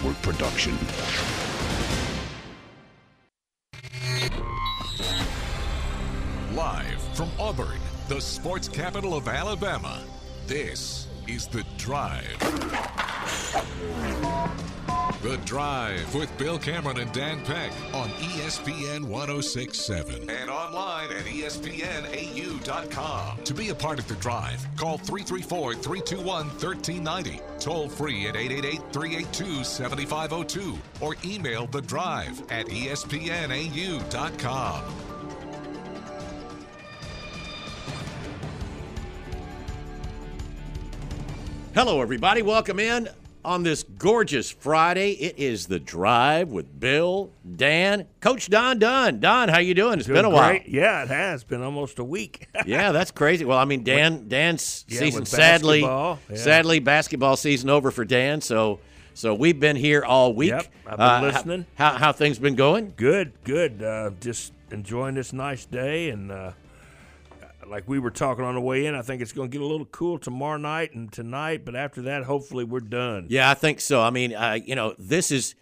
Network production. Live from Auburn, the sports capital of Alabama, this is The Drive. The Drive with Bill Cameron and Dan Peck on ESPN 106.7 and online at ESPNAU.com. To be a part of The Drive, call 334-321-1390, toll free at 888-382-7502, or email The Drive at ESPNAU.com. Hello, everybody. Welcome in on this gorgeous Friday. It is The Drive with Bill, Dan, Coach Don Dunn. Don, how you doing? It's been a while. Yeah, it has been almost a week. Yeah, that's crazy. Well, I mean, Dan's season, basketball. sadly, basketball season over for Dan. So we've been here all week. Yep, I've been listening. How things been going? Good. Just enjoying this nice day, and like we were talking on the way in, I think it's going to get a little cool tomorrow night and tonight, but after that, hopefully we're done. Yeah, I think so. I mean, this is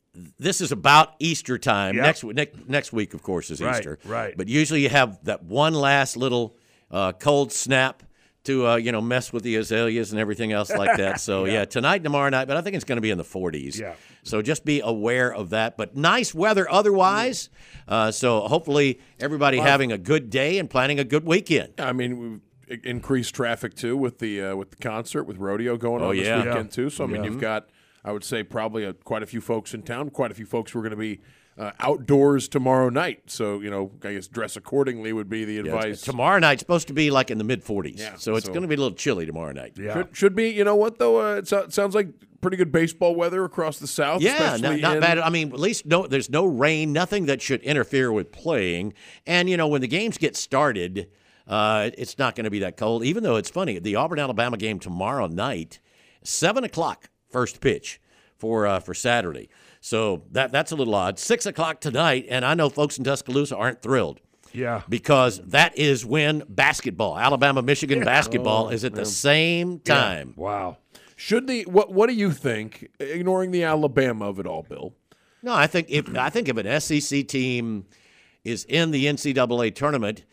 about Easter time. Yep. Next week, of course, is Easter. Right. But usually you have that one last little cold snap to mess with the azaleas and everything else like that. So yeah, tonight, tomorrow night, but I think it's going to be in the 40s. Yeah. So just be aware of that. But nice weather otherwise. So hopefully everybody having a good day and planning a good weekend. I mean, we've increased traffic too with the concert, with rodeo going on this weekend too. So I mean, you've got, I would say, probably quite a few folks in town, quite a few folks who are going to be outdoors tomorrow night. So, I guess dress accordingly would be the advice. Tomorrow night's supposed to be like in the mid-40s. Yeah, so it's going to be a little chilly tomorrow night. Yeah. Should be, you know what, though? It sounds like pretty good baseball weather across the South. Yeah, not bad. I mean, at least there's no rain, nothing that should interfere with playing. And, when the games get started, it's not going to be that cold. Even though it's funny, the Auburn-Alabama game tomorrow night, 7 o'clock first pitch for Saturday. So that's a little odd. 6 o'clock tonight, and I know folks in Tuscaloosa aren't thrilled. Yeah. Because that is when basketball, Alabama-Michigan basketball, is at the same time. Yeah. Wow. Should what do you think, ignoring the Alabama of it all, Bill? No, I think if an SEC team is in the NCAA tournament,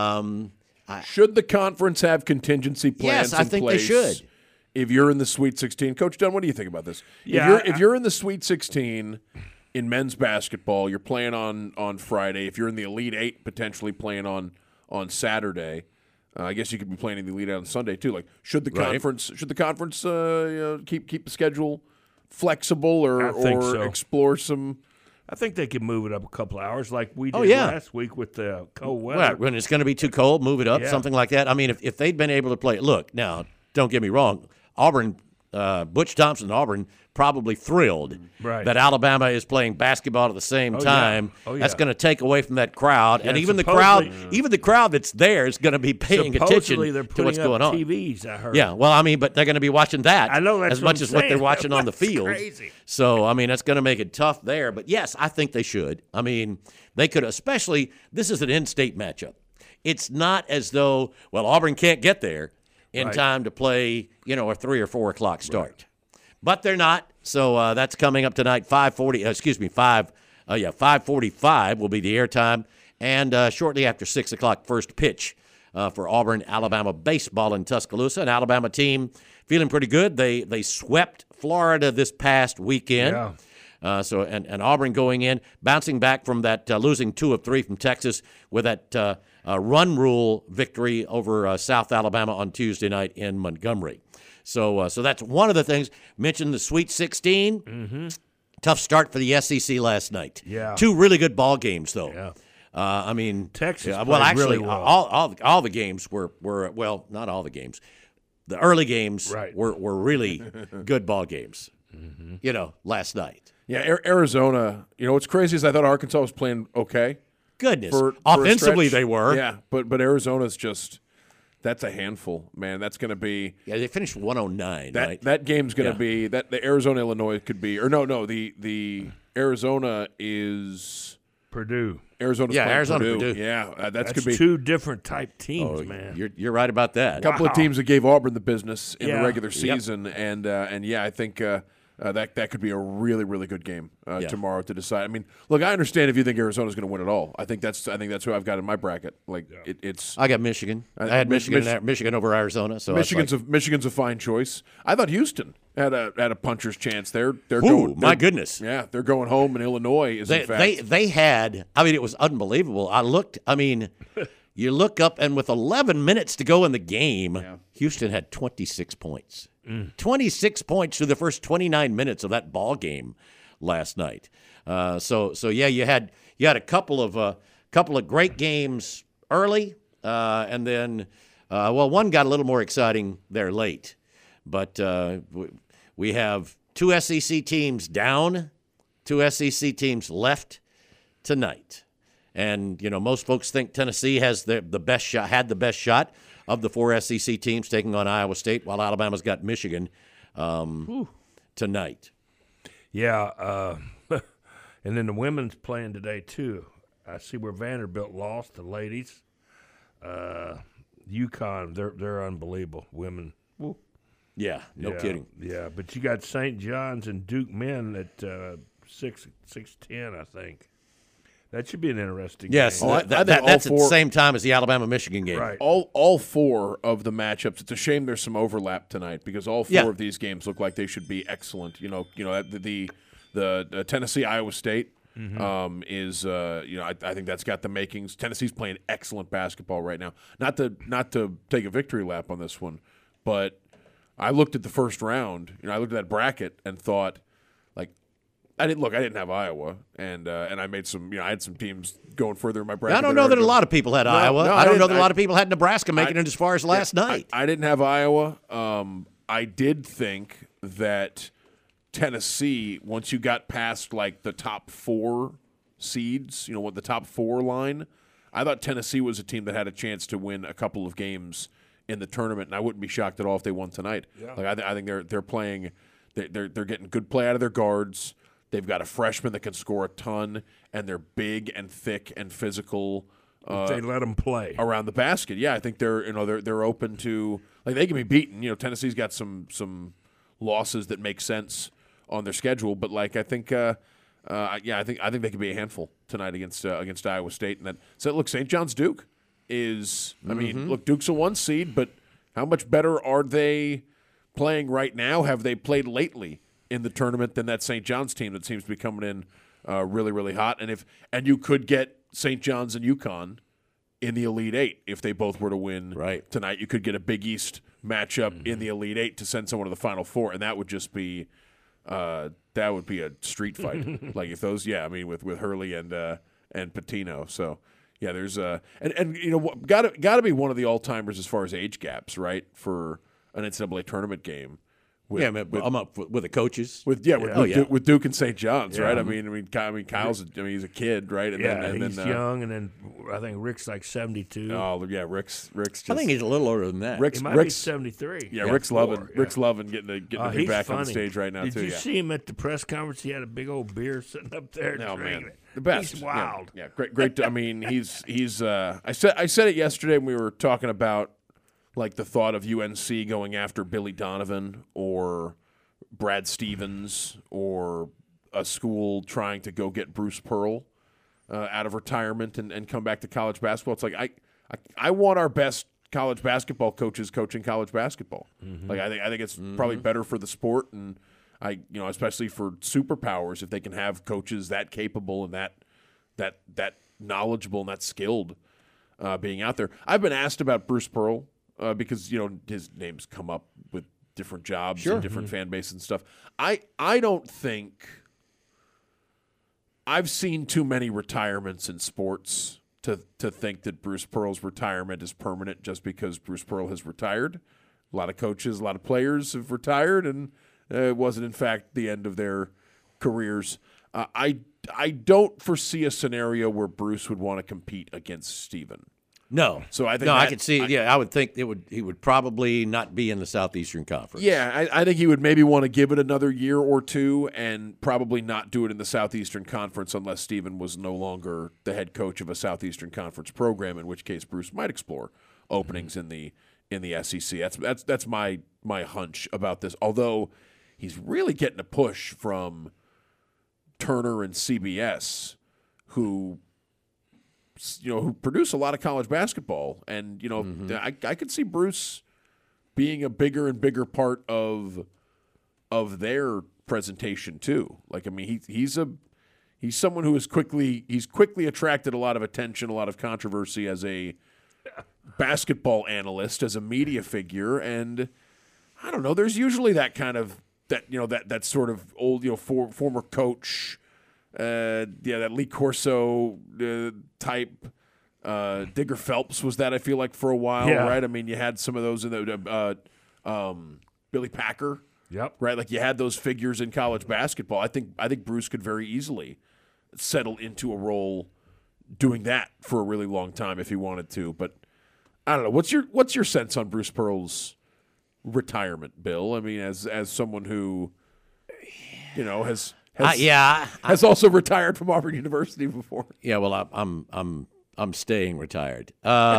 should the conference have contingency plans yes, I think they should. If you're in the Sweet 16, Coach Dunn, what do you think about this? Yeah, if you're in the Sweet 16 in men's basketball, you're playing on Friday. If you're in the Elite Eight, potentially playing on Saturday, I guess you could be playing in the Elite Eight on Sunday too. Like, should the conference keep the schedule flexible or explore some? I think they could move it up a couple hours like we did last week with the cold weather. Well, when it's going to be too cold, move it up, something like that. I mean, if they'd been able to play, look, now, don't get me wrong, Auburn, Butch Thompson, Auburn, probably thrilled that Alabama is playing basketball at the same time. Yeah. That's going to take away from that crowd, and even the crowd that's there is going to be paying attention to what's going on. TVs, I heard. Yeah, well, I mean, but they're going to be watching that. I know that's as much as what they're watching on the field. Crazy. So, I mean, that's going to make it tough there. But yes, I think they should. I mean, they could, especially this is an in-state matchup. It's not as though Auburn can't get there in time to play, a 3 or 4 o'clock start. Right. But they're not, so that's coming up tonight, 5:45 will be the airtime, and shortly after 6 o'clock, first pitch for Auburn-Alabama baseball in Tuscaloosa. An Alabama team feeling pretty good. They swept Florida this past weekend. Yeah. And Auburn going in, bouncing back from that losing 2 of 3 from Texas with that run rule victory over South Alabama on Tuesday night in Montgomery. So that's one of the things. Mentioned the Sweet 16. Mm-hmm. Tough start for the SEC last night. Yeah. 2 really good ball games, though. Yeah. I mean, Texas actually, really well. all the games were not all the games. The early games were really good ball games, last night. Yeah, Arizona, what's crazy is I thought Arkansas was playing okay. Goodness. Offensively they were. Yeah, but Arizona's just – that's a handful, man. That's going to be – Yeah, they finished 109, right? That game's going to be – the Arizona-Illinois could be – or no, the Arizona is – Purdue. Arizona's playing Purdue. Yeah, that's could be 2 different type teams, man. You're right about that. A couple of teams that gave Auburn the business in the regular season, and I think that could be a really, really good game tomorrow to decide. I mean, look, I understand if you think Arizona's going to win it all. I think that's who I've got in my bracket. Like it's. I got Michigan. I had Michigan over Arizona. So Michigan's a fine choice. I thought Houston had a puncher's chance. They're Ooh, going. My goodness. Yeah, they're going home, and Illinois is in fact. They had. I mean, it was unbelievable. I looked. I mean. You look up, and with 11 minutes to go in the game, Houston had 26 points. 26 points through the first 29 minutes of that ball game last night. So yeah, you had a couple of great games early, and then one got a little more exciting there late. But we have 2 SEC teams down, 2 SEC teams left tonight. And, most folks think Tennessee has the best shot of the 4 SEC teams taking on Iowa State, while Alabama's got Michigan tonight. Yeah, and then the women's playing today, too. I see where Vanderbilt lost, the ladies. UConn, they're unbelievable, women. Woo. Yeah, no kidding. Yeah, but you got St. John's and Duke men at 6:10, I think. That should be an interesting game. Yes, that's at the same time as the Alabama-Michigan game. Right. All 4 of the matchups. It's a shame there's some overlap tonight because all 4 of these games look like they should be excellent. The Tennessee Iowa State is I think that's got the makings. Tennessee's playing excellent basketball right now. Not to take a victory lap on this one, but I looked at the first round. I looked at that bracket and thought. I didn't have Iowa, and I made some. I had some teams going further in my bracket. I don't know that a lot of people had Iowa. I don't know that a lot of people had Nebraska making it as far as last night. I didn't have Iowa. I did think that Tennessee, once you got past like the top 4 seeds, what the top 4 line, I thought Tennessee was a team that had a chance to win a couple of games in the tournament, and I wouldn't be shocked at all if they won tonight. Yeah. Like I think they're playing. They're getting good play out of their guards. They've got a freshman that can score a ton, and they're big and thick and physical. They let them play around the basket. Yeah, I think they're open to they can be beaten. Tennessee's got some losses that make sense on their schedule, but I think I think they could be a handful tonight against Iowa State. And look, St. John's Duke is. I mean, look, Duke's a 1 seed, but how much better are they playing right now? Have they played lately in the tournament than that St. John's team that seems to be coming in really, really hot? And you could get St. John's and UConn in the Elite Eight if they both were to win tonight. You could get a Big East matchup in the Elite Eight to send someone to the Final Four, and that would just be a street fight. Like if those, with Hurley and Patino. So yeah, there's got to be one of the all timers as far as age gaps, right, for an NCAA tournament game. I'm up with the coaches. With Duke and St. John's, right? I mean, Kyle's. He's a kid, right? And he's young, and then I think Rick's like 72. Oh yeah, Rick's. Just, I think he's a little older than that. Rick's 73. Yeah, Rick's loving getting to be back funny. on the stage right now too. Did you see him at the press conference? He had a big old beer sitting up there. No man, the best. He's wild. Yeah, great. I mean, he's. I said it yesterday when we were talking about. Like the thought of UNC going after Billy Donovan or Brad Stevens or a school trying to go get Bruce Pearl out of retirement and come back to college basketball. It's like I want our best college basketball coaches coaching college basketball. Like I think it's probably better for the sport, and especially for superpowers if they can have coaches that capable and that knowledgeable and that skilled being out there. I've been asked about Bruce Pearl. Because his name's come up with different jobs and different fan bases and stuff. I don't think I've seen too many retirements in sports to think that Bruce Pearl's retirement is permanent just because Bruce Pearl has retired. A lot of coaches, a lot of players have retired, and it wasn't in fact the end of their careers. I don't foresee a scenario where Bruce would want to compete against Steven. No. So I think I could see. I would think he would probably not be in the Southeastern Conference. Yeah, I think he would maybe want to give it another year or two, and probably not do it in the Southeastern Conference unless Steven was no longer the head coach of a Southeastern Conference program. In which case, Bruce might explore openings in the SEC. That's my hunch about this. Although he's really getting a push from Turner and CBS, who produce a lot of college basketball, and I could see Bruce being a bigger and bigger part of their presentation too. Like, I mean, he's someone who is quickly attracted a lot of attention, a lot of controversy as a basketball analyst, as a media figure, and I don't know. There's usually that kind of that sort of old former coach, that Lee Corso type. Digger Phelps was that, I feel like, for a while, right? I mean, you had some of those in the Billy Packer, right? Like, you had those figures in college basketball. I think Bruce could very easily settle into a role doing that for a really long time if he wanted to. But I don't know. What's your sense on Bruce Pearl's retirement, Bill? I mean, as someone who has also retired from Auburn University before. Yeah, well, I'm staying retired.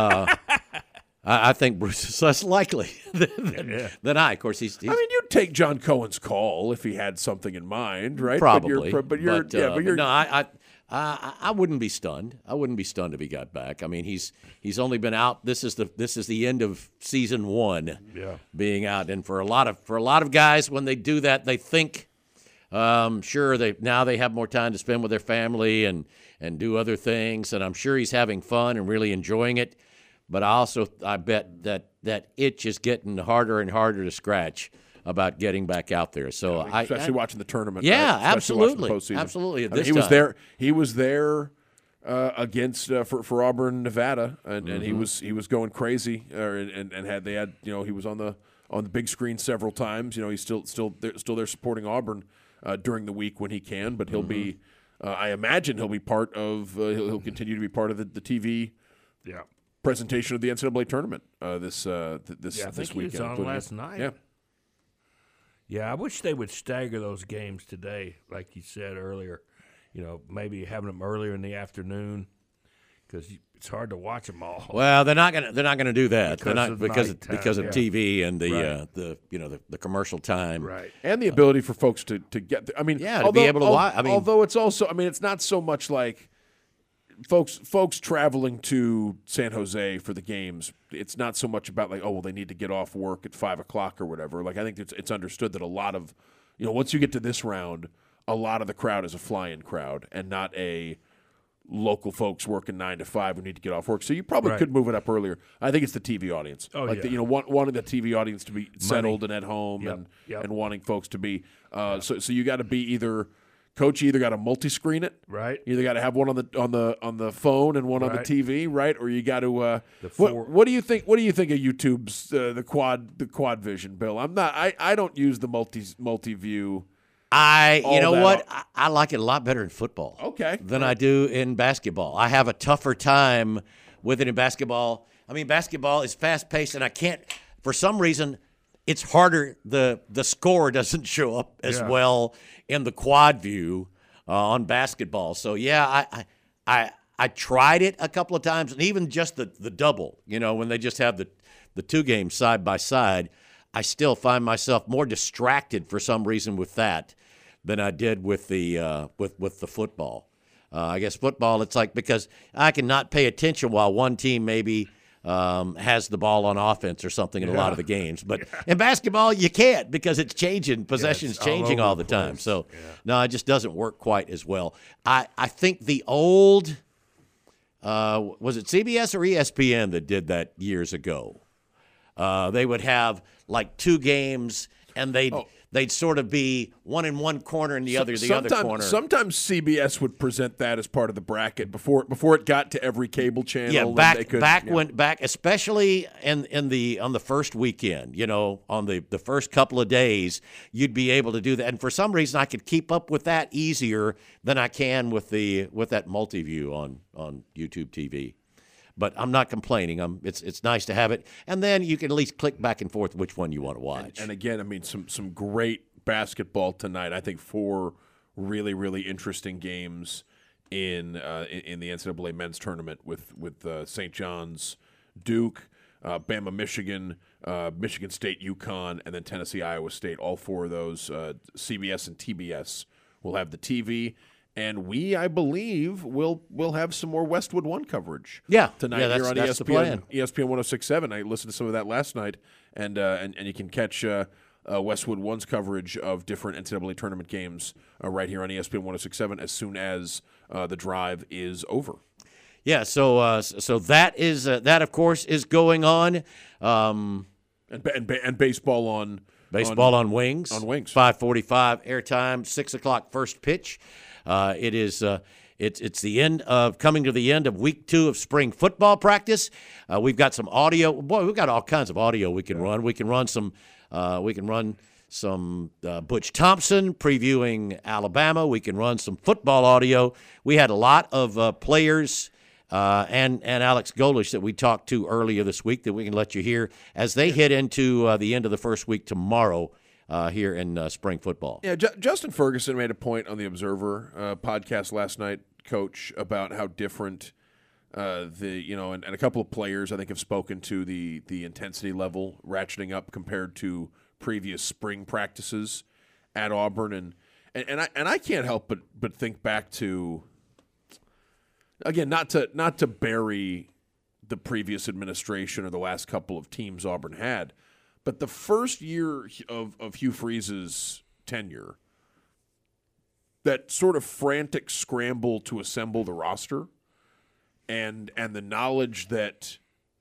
I think Bruce is less likely than I. Of course, he's. I mean, you'd take John Cohen's call if he had something in mind, right? Probably. But you're no, I wouldn't be stunned. I wouldn't be stunned if he got back. I mean, he's only been out. This is the end of season 1. Yeah. Being out, and for a lot of guys, when they do that, they think, sure, they have more time to spend with their family and do other things, and I'm sure he's having fun and really enjoying it. But I bet that itch is getting harder and harder to scratch about getting back out there. So especially watching the tournament. Yeah, right? absolutely, absolutely. He was there against for Auburn, Nevada, and he was going crazy. He was on the big screen several times. He's still there supporting Auburn during the week when he can. But he'll be. I imagine he'll be part of. He'll continue to be part of the TV. Yeah. Presentation of the NCAA tournament this weekend. He was on last night. Yeah. Yeah, I wish they would stagger those games today, like you said earlier. Maybe having them earlier in the afternoon, because it's hard to watch them all. Well, they're not gonna do that. Because of TV and the commercial time, right? And the ability for folks to get. To be able to watch. I mean, although it's also, it's not so much like. Folks traveling to San Jose for the games, it's not so much about like, they need to get off work at 5 o'clock or whatever. Like, I think it's understood that a lot of, once you get to this round, a lot of the crowd is a fly-in crowd and not a local folks working 9 to 5 who need to get off work. So you probably could move it up earlier. I think it's the TV audience. Wanting the TV audience to be settled and at home and wanting folks to be. So you got to be either. Coach, you either got to multi-screen it, right? You either got to have one on the phone and one on the TV, right? Or you got to. What do you think? What do you think of YouTube's the quad vision, Bill? I don't use the multi view. I like it a lot better in football. Okay. Than I do in basketball. I have a tougher time with it in basketball. I mean, basketball is fast paced, and I can't. For some reason, it's harder. The score doesn't show up as well in the quad view on basketball. So I tried it a couple of times, and even just the double. When they just have the two games side by side, I still find myself more distracted for some reason with that than I did with the with the football. I guess football, it's like because I can not pay attention while one team maybe. Has the ball on offense or something in a lot of the games. But in basketball, you can't because it's changing. Possession's changing all the time. So, no, it just doesn't work quite as well. I think the old was it CBS or ESPN that did that years ago? They would have like two games, and they'd sort of be one in one corner and the other corner. Sometimes CBS would present that as part of the bracket before it got to every cable channel. Yeah, especially on the first weekend, on the first couple of days, you'd be able to do that. And for some reason, I could keep up with that easier than I can with that multi-view on YouTube TV. But I'm not complaining. It's nice to have it, and then you can at least click back and forth which one you want to watch. And again, some great basketball tonight. I think 4 really, really interesting games in the NCAA men's tournament with St. John's, Duke, Bama, Michigan, Michigan State, UConn, and then Tennessee, Iowa State. All four of those, CBS and TBS, will have the TV. And we, I believe, will have some more Westwood One coverage. Tonight here on that's the plan. ESPN 106.7. I listened to some of that last night, and you can catch Westwood One's coverage of different NCAA tournament games right here on ESPN 106.7 as soon as the drive is over. Yeah, so that is that of course is going on. And baseball on Wings. On Wings. 5:45 airtime, 6 o'clock first pitch. It is it's the end of coming to the end of week 2 of spring football practice. We've got some audio. Boy, we've got all kinds of audio we can run. We can run some Butch Thompson previewing Alabama. We can run some football audio. We had a lot of players and Alex Golesh that we talked to earlier this week that we can let you hear as they head into the end of the first week tomorrow here in spring football. Yeah, Justin Ferguson made a point on the Observer podcast last night, Coach, about how different and a couple of players I think have spoken to the intensity level ratcheting up compared to previous spring practices at Auburn, and I can't help but think back to, again, not to bury the previous administration or the last couple of teams Auburn had, but the first year of Hugh Freeze's tenure, that sort of frantic scramble to assemble the roster, and the knowledge that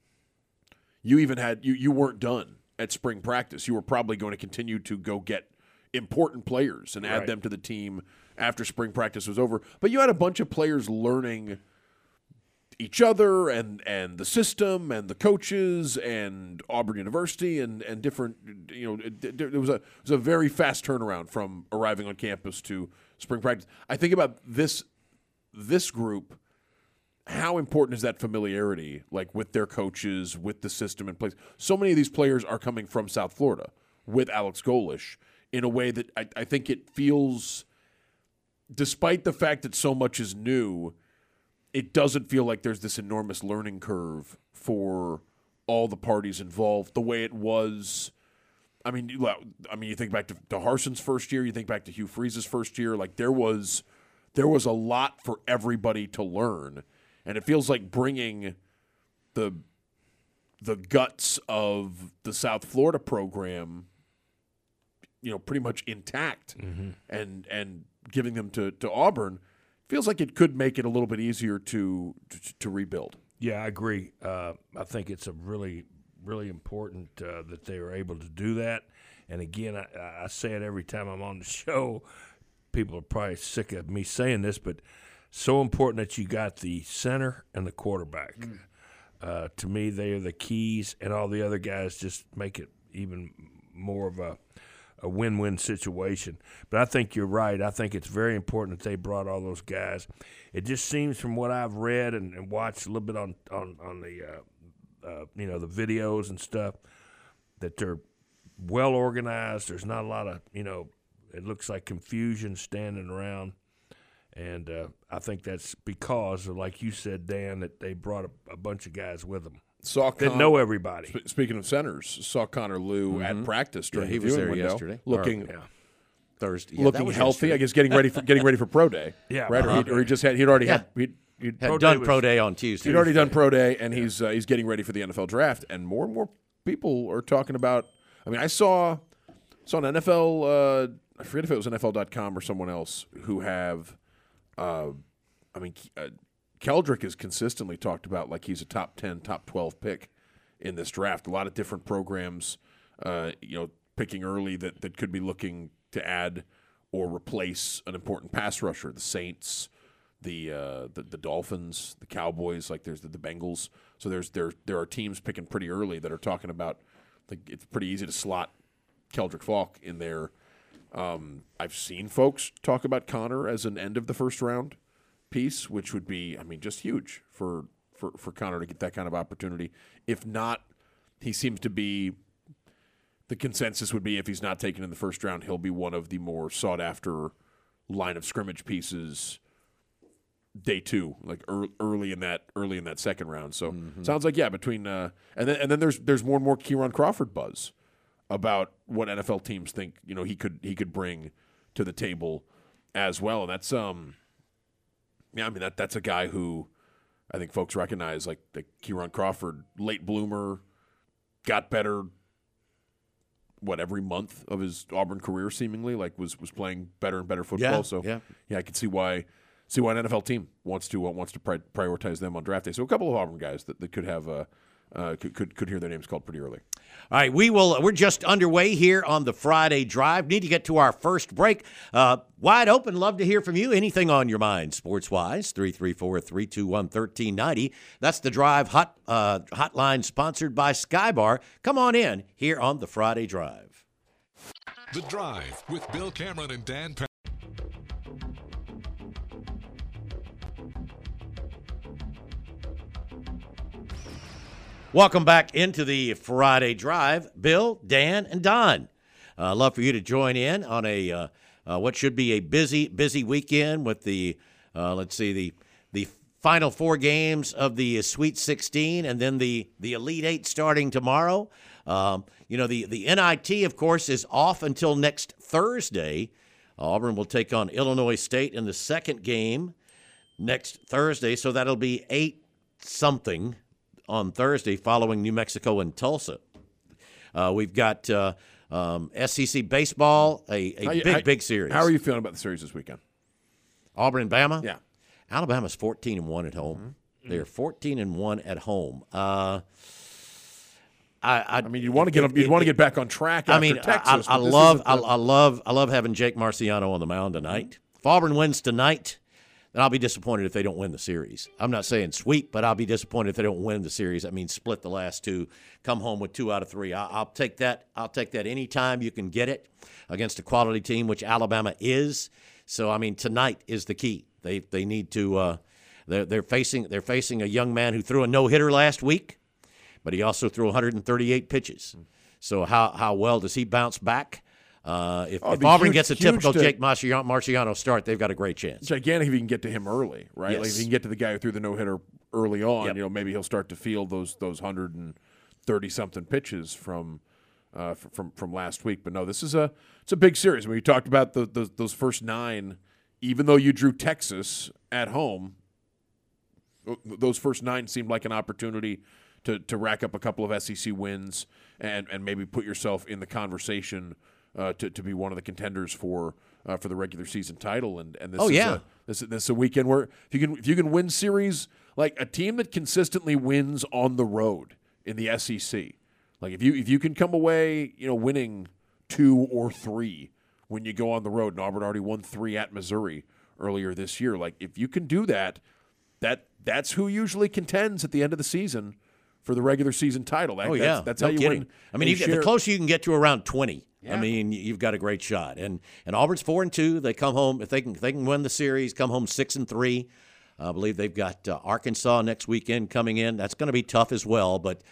you even had you weren't done at spring practice. You were probably going to continue to go get important players and add them to the team after spring practice was over. But you had a bunch of players learning each other and the system and the coaches and Auburn University and different, it was a very fast turnaround from arriving on campus to spring practice. I think about this group, how important is that familiarity, like with their coaches, with the system in place? So many of these players are coming from South Florida with Alex Golesh in a way that I think it feels, despite the fact that so much is new, it doesn't feel like there's this enormous learning curve for all the parties involved the way it was. I mean, you think back to Harson's first year, you think back to Hugh Freeze's first year, like there was a lot for everybody to learn. And it feels like bringing the guts of the South Florida program, pretty much intact, and giving them to Auburn feels like it could make it a little bit easier to rebuild. Yeah, I agree. I think it's a really, really important that they were able to do that. And again, I say it every time I'm on the show. People are probably sick of me saying this, but so important that you got the center and the quarterback. To me, they are the keys, and all the other guys just make it even more of a win-win situation. But I think you're right. I think it's very important that they brought all those guys. It just seems from what I've read and watched a little bit on the the videos and stuff, that they're well organized. There's not a lot of it looks like confusion standing around. And I think that's because, like you said, Dan, that they brought a bunch of guys with them. Didn't know everybody. Speaking of centers, saw Connor Liu at practice during he the was viewing there window, yesterday. looking Thursday, looking healthy. Yesterday. I guess getting ready for pro day. Yeah, right. Or he'd already had done pro day on Tuesday. He'd already done pro day, and he's getting ready for the NFL draft. And more people are talking about. I mean, I saw an NFL. I forget if it was NFL.com or someone else who have. Keldrick is consistently talked about like he's a top 10, top 12 pick in this draft. A lot of different programs, picking early that could be looking to add or replace an important pass rusher. The Saints, the Dolphins, the Cowboys, like there's the Bengals. So there are teams picking pretty early that are talking about. Like it's pretty easy to slot Keldrick Falk in there. I've seen folks talk about Connor as an end of the first round piece, which would be, just huge for Connor to get that kind of opportunity. If not, he seems to be, the consensus would be if he's not taken in the first round, he'll be one of the more sought after line of scrimmage pieces day 2, like early in that second round. So sounds like between and then there's more and more Kieran Crawford buzz about what NFL teams think he could bring to the table as well. And that's that's a guy who I think folks recognize, like the Kieran Crawford, late bloomer, got better every month of his Auburn career seemingly, like was playing better and better football. I can see why an NFL team wants to prioritize them on draft day. So a couple of Auburn guys that could have could hear their names called pretty early. All right, we're just underway here on the Friday Drive. Need to get to our first break. Wide open, love to hear from you. Anything on your mind, sports-wise, 334-321-1390. That's the Drive hotline sponsored by Skybar. Come on in here on the Friday Drive. The Drive with Bill Cameron and Dan Peck. Welcome back into the Friday Drive. Bill, Dan, and Don. Love for you to join in on a what should be a busy weekend with the the final 4 games of the Sweet 16 and then the Elite 8 starting tomorrow. The NIT, of course, is off until next Thursday. Auburn will take on Illinois State in the second game next Thursday, so that'll be 8-something on Thursday following New Mexico and Tulsa. We've got SEC baseball, a big series. How are you feeling about the series this weekend? Auburn and Bama? Yeah. Alabama's 14-1 at home. Mm-hmm. They're 14-1 at home. You want to get back on track after Texas. I love having Jake Marciano on the mound tonight. If Auburn wins tonight, then I'll be disappointed if they don't win the series. I'm not saying sweep, but I'll be disappointed if they don't win the series. That means split the last 2, come home with 2 out of 3. I'll take that. I'll take that anytime you can get it against a quality team, which Alabama is. So tonight is the key. They need to. They're facing a young man who threw a no-hitter last week, but he also threw 138 pitches. So how well does he bounce back? If Auburn gets a typical Jake Marciano start, they've got a great chance. Gigantic if you can get to him early, right? Yes. Like if you can get to the guy who threw the no-hitter early on, maybe he'll start to feel those 130-something pitches from last week. But no, it's a big series. When you talked about those first 9, even though you drew Texas at home, those first 9 seemed like an opportunity to rack up a couple of SEC wins and maybe put yourself in the conversation to be one of the contenders for the regular season title. And this is a weekend where if you can win series, like a team that consistently wins on the road in the SEC, like if you can come away winning 2 or 3 when you go on the road, and Auburn already won 3 at Missouri earlier this year. Like if you can do that's who usually contends at the end of the season for the regular season title. That's how you win. The closer you can get to around 20. Yeah. You've got a great shot. And Auburn's 4-2. They come home if they can win the series. Come home 6-3. I believe they've got Arkansas next weekend coming in. That's going to be tough as well. But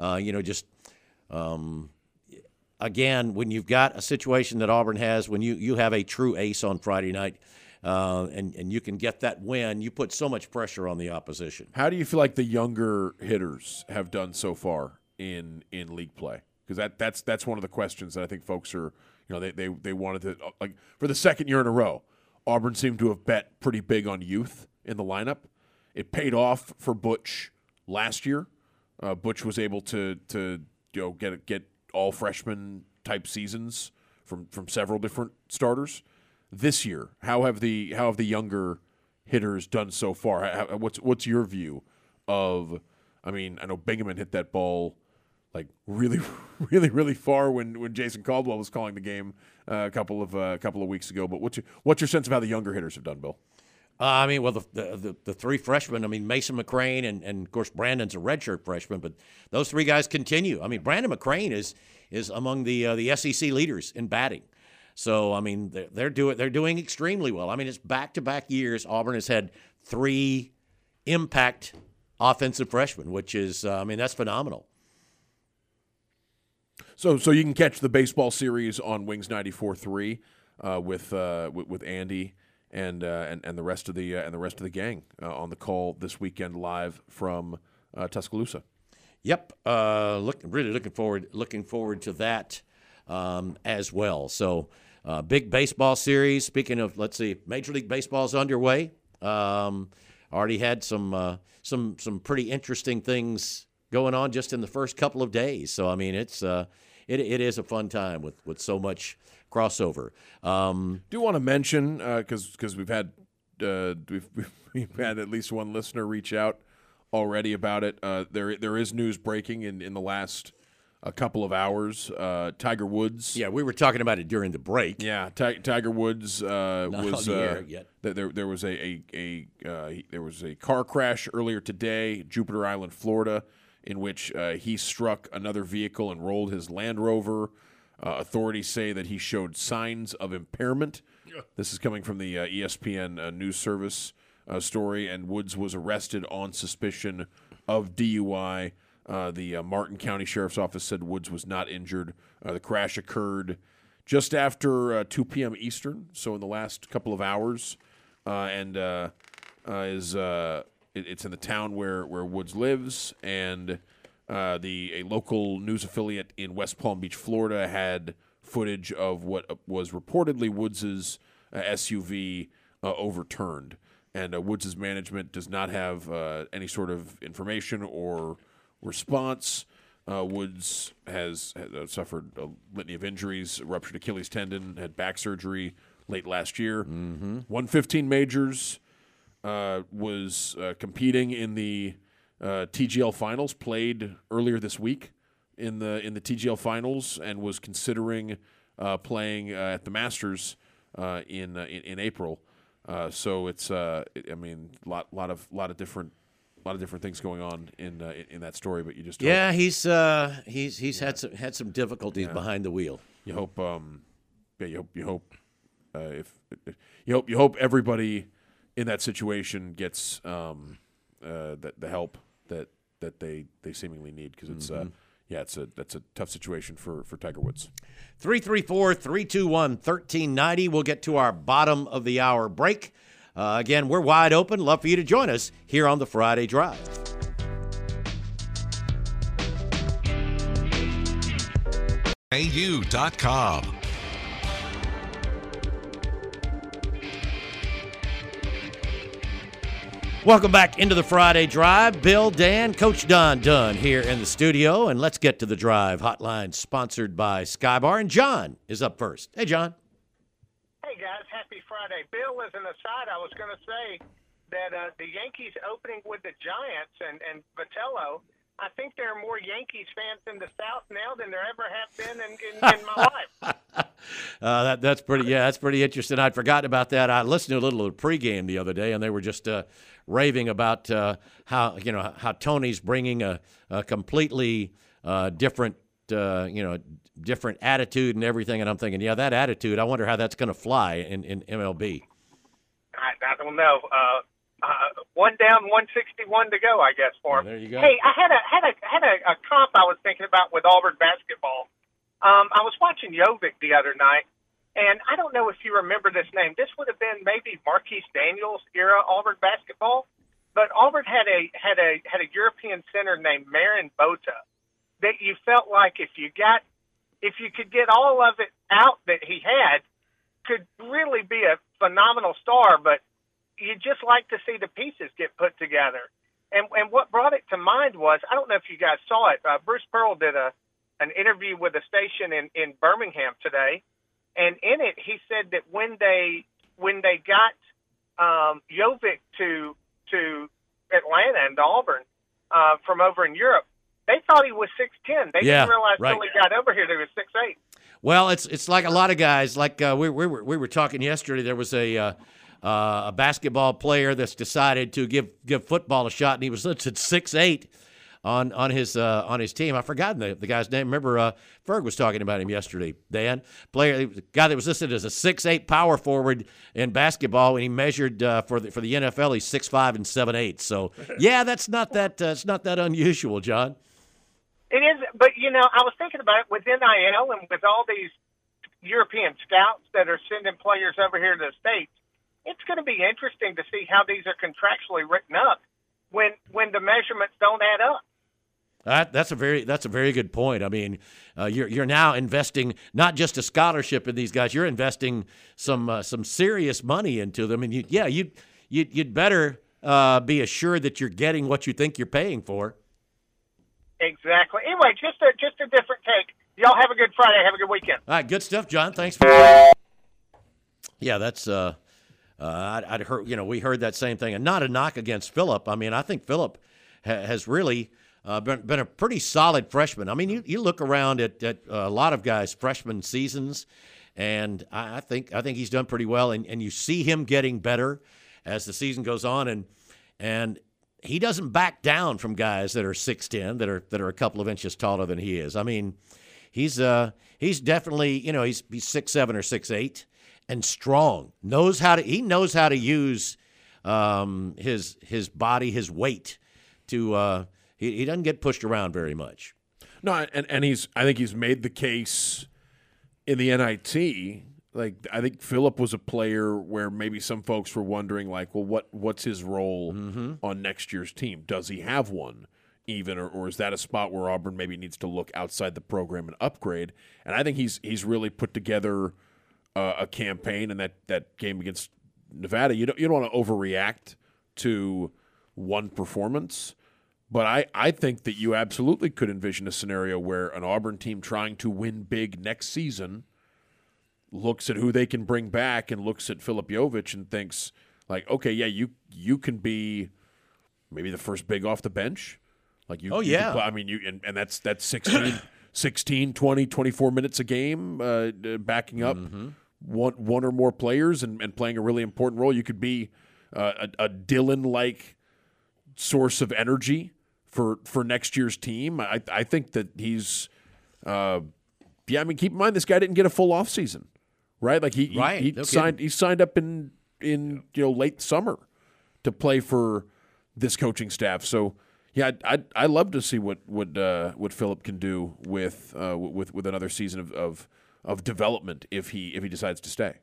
again, when you've got a situation that Auburn has, when you have a true ace on Friday night, and you can get that win, you put so much pressure on the opposition. How do you feel like the younger hitters have done so far in league play? Because that's one of the questions that I think folks are, they wanted to, like, for the second year in a row, Auburn seemed to have bet pretty big on youth in the lineup. It paid off for Butch last year. Butch was able to get all freshman type seasons from several different starters. This year, how have the younger hitters done so far? What's your view of? I know Bingaman hit that ball like really, really, really far when Jason Caldwell was calling the game a couple of weeks ago. But what's your sense of how the younger hitters have done, Bill? The 3 freshmen. Mason McCrane and of course Brandon's a redshirt freshman, but those 3 guys continue. Brandon McCrane is among the SEC leaders in batting. So they're doing extremely well. It's back-to-back years. Auburn has had 3 impact offensive freshmen, which is that's phenomenal. So you can catch the baseball series on Wings 94.3 with Andy and the rest of the gang on the call this weekend live from Tuscaloosa. Yep, really looking forward to that as well. So, big baseball series. Speaking of, let's see, Major League Baseball's underway. Already had some pretty interesting things going on just in the first couple of days. So, I mean, it is a fun time with so much crossover. Do want to mention because we've had we've had at least one listener reach out already about it. There is news breaking in the last a couple of hours. Tiger Woods. Yeah, we were talking about it during the break. Yeah, Tiger Woods Not was on the air yet. There was a car crash earlier today, Jupiter Island, Florida, in which he struck another vehicle and rolled his Land Rover. Authorities say that he showed signs of impairment. This is coming from the ESPN news service story, and Woods was arrested on suspicion of DUI. The Martin County Sheriff's Office said Woods was not injured. The crash occurred just after 2 p.m. Eastern, so in the last couple of hours, and it's in the town where Woods lives, and a local news affiliate in West Palm Beach, Florida, had footage of what was reportedly Woods's SUV overturned, and Woods's management does not have any sort of information or response. Woods has suffered a litany of injuries, ruptured Achilles tendon, had back surgery late last year. Mm-hmm. 115 majors, was competing in the TGL finals, played earlier this week in the TGL finals, and was considering playing at the Masters in April. So it's a lot of different things going on in that story, but you just hope, he's had some difficulties behind the wheel. You hope you hope everybody in that situation gets the help that they seemingly need, because that's a tough situation for Tiger Woods. 334-321-1390. We'll get to our bottom of the hour break. Again, we're wide open. Love for you to join us here on the Friday Drive. AU.com. Welcome back into the Friday Drive. Bill, Dan, Coach Don Dunn here in the studio, and let's get to the Drive hotline sponsored by Skybar, and John is up first. Hey, John. Hey, guys. Happy Friday. Bill, as an aside, I was going to say that the Yankees opening with the Giants and Vitello, I think there are more Yankees fans in the South now than there ever have been in my life. That's pretty interesting. I'd forgotten about that. I listened to a little of the pregame the other day, and they were just raving about how Tony's bringing a completely different different attitude and everything. And I'm thinking, that attitude, I wonder how that's going to fly in MLB. I don't know. One down, 161 to go, I guess, for him. There you go. Hey, I had a comp I was thinking about with Auburn basketball. I was watching Jovic the other night, and I don't know if you remember this name. This would have been maybe Marquise Daniels era Auburn basketball, but Auburn had a European center named Marin Bota that you felt like if you could get all of it out that he had, could really be a phenomenal star, but you just like to see the pieces get put together. And what brought it to mind was, I don't know if you guys saw it, Bruce Pearl did an interview with a station in Birmingham today, and in it he said that when they got Jovic to Atlanta and to Auburn from over in Europe, they thought he was 6'10". They didn't realize until he got over here that he was 6'8". Well, it's like a lot of guys. Like we were talking yesterday. There was a basketball player that's decided to give football a shot, and he was listed 6'8" on his team. I've forgotten the guy's name. Remember, Ferg was talking about him yesterday. Dan, the guy that was listed as a 6'8" power forward in basketball, when he measured for the NFL, he's 6'5" and 7'8". So that's not that it's not that unusual, John. It is, but I was thinking about it with NIL and with all these European scouts that are sending players over here to the States. it's going to be interesting to see how these are contractually written up when the measurements don't add up. That's a very good point. I mean, you're now investing not just a scholarship in these guys. You're investing some serious money into them, and you'd better be assured that you're getting what you think you're paying for. Exactly. Anyway, just a different take. Y'all have a good Friday. Have a good weekend. All right, good stuff, John. Thanks for playing. Yeah, that's I'd heard. We heard that same thing, and not a knock against Phillip. I mean, I think Phillip has really been a pretty solid freshman. I mean, you look around at a lot of guys' freshman seasons, and I think he's done pretty well. And you see him getting better as the season goes on, and he doesn't back down from guys that are 6'10", that are a couple of inches taller than he is. I mean, he's definitely he's 6'7" or 6'8", and strong. He knows how to use his body, his weight to. He doesn't get pushed around very much. No, and I think he's made the case in the NIT. Like, I think Phillip was a player where maybe some folks were wondering, like, well, what's his role on next year's team? Does he have one even, or is that a spot where Auburn maybe needs to look outside the program and upgrade? And I think he's really put together a campaign, and that game against Nevada, you don't want to overreact to one performance. But I think that you absolutely could envision a scenario where an Auburn team trying to win big next season looks at who they can bring back and looks at Filip Jovic and thinks, like, okay, yeah, you can be maybe the first big off the bench. Like you, you can play, I mean, and that's 16, 20, 24 minutes a game, backing up one or more players and playing a really important role. You could be a Dylan-like source of energy for next year's team. I think that he's I mean, keep in mind this guy didn't get a full off season, right? Like he signed up in late summer to play for this coaching staff. So yeah, I'd love to see what Phillip can do with another season of development if he decides to stay.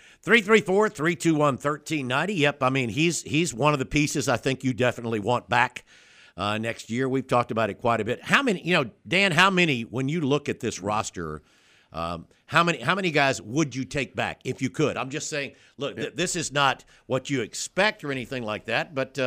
334-321-1390. Yep, I mean he's one of the pieces I think you definitely want back next year. We've talked about it quite a bit. How many, Dan? How many when you look at this roster? How many guys would you take back if you could? I'm just saying. Look, this is not what you expect or anything like that. But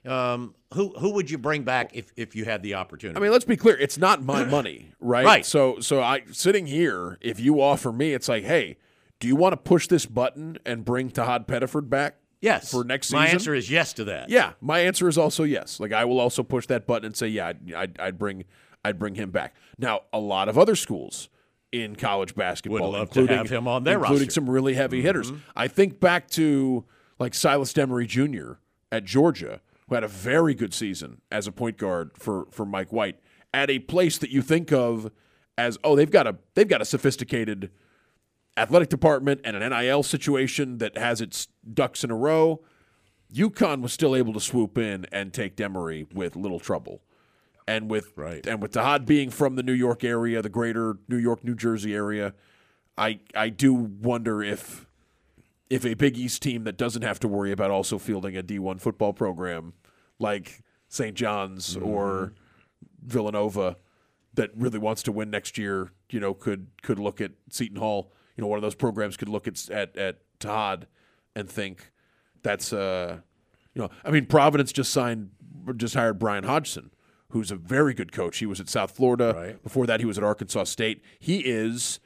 who would you bring back if you had the opportunity? I mean, let's be clear. It's not my money, right? Right. So I sitting here. If you offer me, it's like, hey, do you want to push this button and bring Tahad Pettiford back? Yes. For next season? My answer is yes to that. Yeah, my answer is also yes. Like, I will also push that button and say, yeah, I'd bring him back. Now, a lot of other schools in college basketball would love to have him on their including roster. some really heavy hitters. I think back to like Silas Demery Jr. at Georgia, who had a very good season as a point guard for Mike White at a place that you think of as, oh, they've got a sophisticated athletic department and an NIL situation that has its ducks in a row. UConn was still able to swoop in and take Demery with little trouble. And with Tahad being from the New York area, the greater New York, New Jersey area, I do wonder if a Big East team that doesn't have to worry about also fielding a D1 football program like St. John's or Villanova that really wants to win next year, could look at Seton Hall. One of those programs could look at Tahad and think that's I mean, Providence just hired Brian Hodgson, who's a very good coach. He was at South Florida. Right. Before that, he was at Arkansas State. He's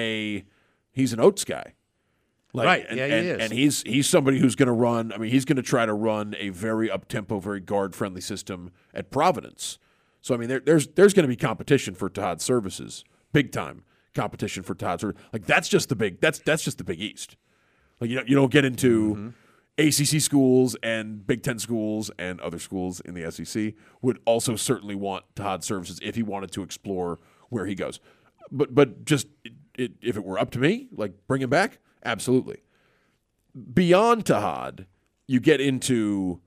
an Oats guy. Right. He is. And he's somebody who's going to run. I mean, he's going to try to run a very up-tempo, very guard-friendly system at Providence. So I mean, there's going to be competition for Tahad's services, big time competition for Tahad's services. Like that's just the Big East. Like you don't get into ACC schools and Big Ten schools and other schools in the SEC would also certainly want Tahad's services if he wanted to explore where he goes. But just if it were up to me, like bring him back, absolutely. Beyond Tahad, you get into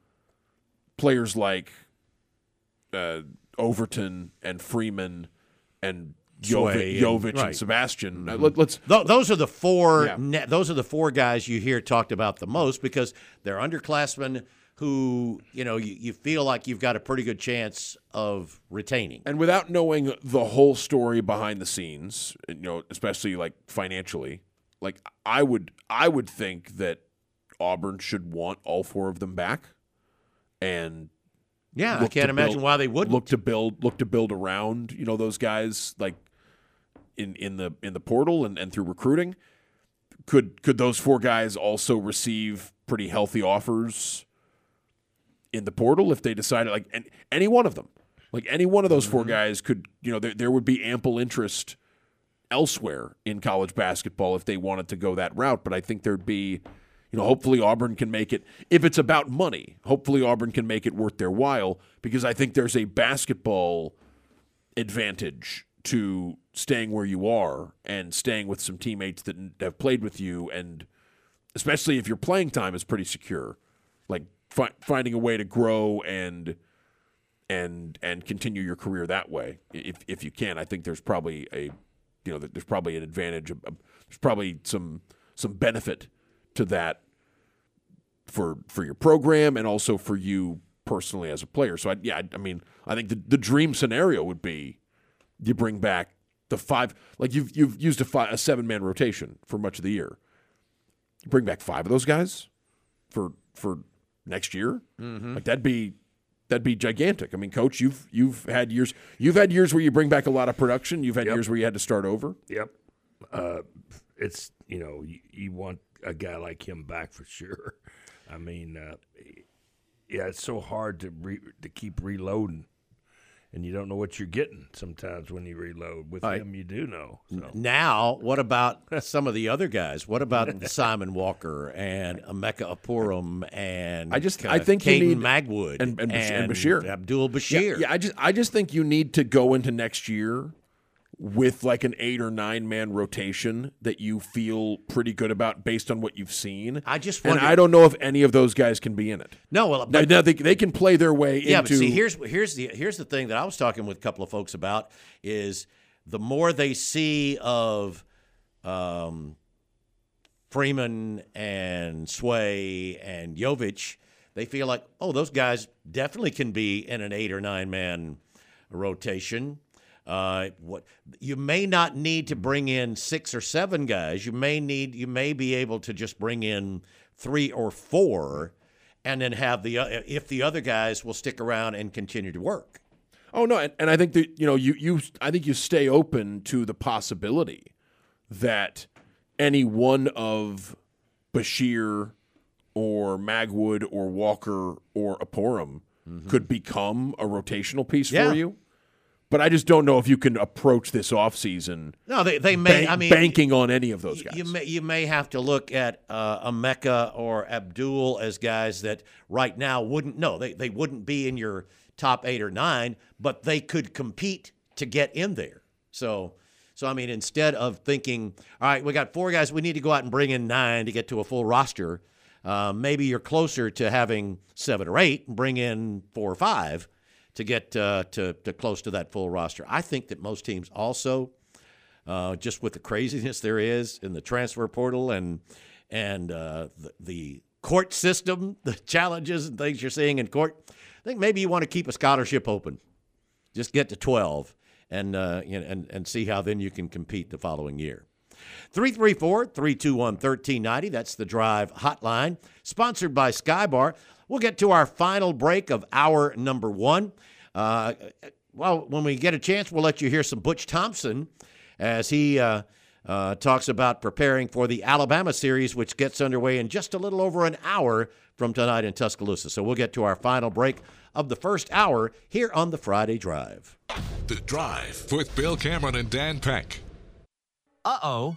players like Overton and Freeman and Jovic right. and Sebastian. Those are the four. Yeah. Those are the four guys you hear talked about the most because they're underclassmen who you feel like you've got a pretty good chance of retaining. And without knowing the whole story behind the scenes, especially like financially, like I would think that Auburn should want all four of them back, and I can't imagine why they wouldn't look to build around those guys like in the portal and through recruiting. Could those four guys also receive pretty healthy offers in the portal if they decided and any one of them, like any one of those four guys could there would be ample interest elsewhere in college basketball if they wanted to go that route. But I think there'd be hopefully Auburn can make it, if it's about money, hopefully Auburn can make it worth their while, because I think there's a basketball advantage to staying where you are and staying with some teammates that have played with you, and especially if your playing time is pretty secure, like finding a way to grow and continue your career that way. If you can, I think there's probably there's probably an advantage. There's probably some benefit to that for your program and also for you personally as a player. So I think the dream scenario would be you bring back the five, like you've used a 7-man rotation for much of the year. You bring back 5 of those guys for next year. Mm-hmm. Like that'd be gigantic. I mean, Coach, you've had years where you bring back a lot of production. You've had years where you had to start over. Yep. It's you want a guy like him back for sure. I mean, it's so hard to keep reloading, and you don't know what you're getting sometimes when you reload. With him, you do know. So. Now, what about some of the other guys? What about Simon Walker and Emeka Apurum and I think Caden Magwood and Bashir, Abdul Bashir? Yeah, I just think you need to go into next year with like an 8 or 9-man rotation that you feel pretty good about based on what you've seen. I just wonder, and I don't know if any of those guys can be in it. No, well, now they can play their way into. Yeah, but see, here's the thing that I was talking with a couple of folks about is the more they see of Freeman and Sway and Jovic, they feel like, those guys definitely can be in an 8 or 9-man rotation. What you may not need to bring in 6 or 7 guys. You may be able to just bring in 3 or 4, and then have if the other guys will stick around and continue to work. Oh no, and I think that I think you stay open to the possibility that any one of Bashir or Magwood or Walker or Apurum could become a rotational piece for you. But I just don't know if you can approach this offseason. No, they may. Banking on any of those guys. You may have to look at Emeka or Abdul as guys that right now wouldn't. No, they wouldn't be in your top 8 or 9, but they could compete to get in there. So I mean, instead of thinking, all right, we got 4 guys, we need to go out and bring in 9 to get to a full roster. Maybe you're closer to having 7 or 8 and bring in 4 or 5. To get to close to that full roster. I think that most teams also, just with the craziness there is in the transfer portal and the court system, the challenges and things you're seeing in court, I think maybe you want to keep a scholarship open. Just get to 12 and see how then you can compete the following year. 334-321-1390. That's the Drive hotline, sponsored by Skybar. We'll get to our final break of hour number 1. When we get a chance, we'll let you hear some Butch Thompson as he talks about preparing for the Alabama series, which gets underway in just a little over an hour from tonight in Tuscaloosa. So we'll get to our final break of the first hour here on the Friday Drive. The Drive with Bill Cameron and Dan Peck. Uh-oh.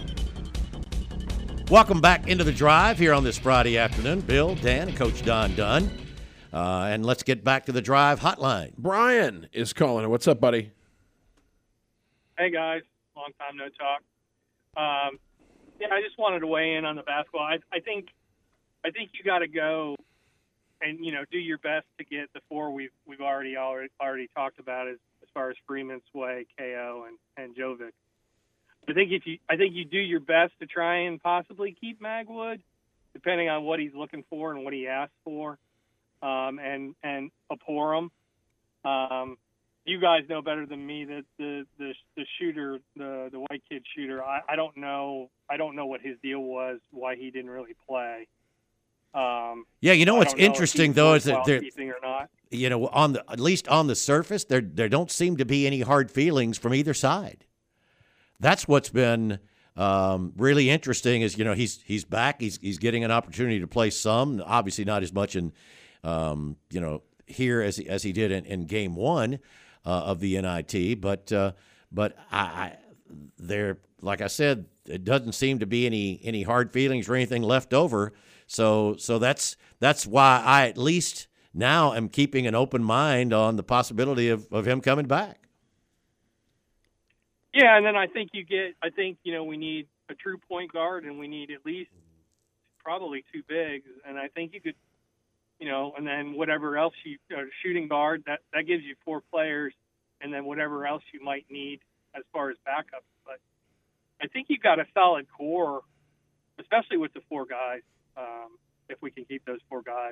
Welcome back into the Drive here on this Friday afternoon. Bill, Dan, and Coach Don Dunn. And let's get back to the Drive hotline. Brian is calling. What's up, buddy? Hey, guys. Long time no talk. I just wanted to weigh in on the basketball. I think you got to go and, do your best to get the 4 we've already talked about as far as Freeman, Sway, KO, and Jovic. I think you do your best to try and possibly keep Magwood, depending on what he's looking for and what he asks for, and Aporum. You guys know better than me that the shooter, the white kid shooter. I don't know what his deal was, why he didn't really play. Yeah, you know what's interesting though is that there, or not. You know, at least on the surface, there don't seem to be any hard feelings from either side. That's what's been really interesting. Is, you know, he's back. He's getting an opportunity to play some. Obviously, not as much in you know, here as he did in game one of the NIT. But I there, like I said, it doesn't seem to be any hard feelings or anything left over. So that's why I at least now am keeping an open mind on the possibility of him coming back. Yeah, and then I think you know, we need a true point guard, and we need at least probably two bigs, and I think you could, you know, and then whatever else shooting guard, that gives you four players, and then whatever else you might need as far as backups. But I think you've got a solid core, especially with the four guys, if we can keep those four guys.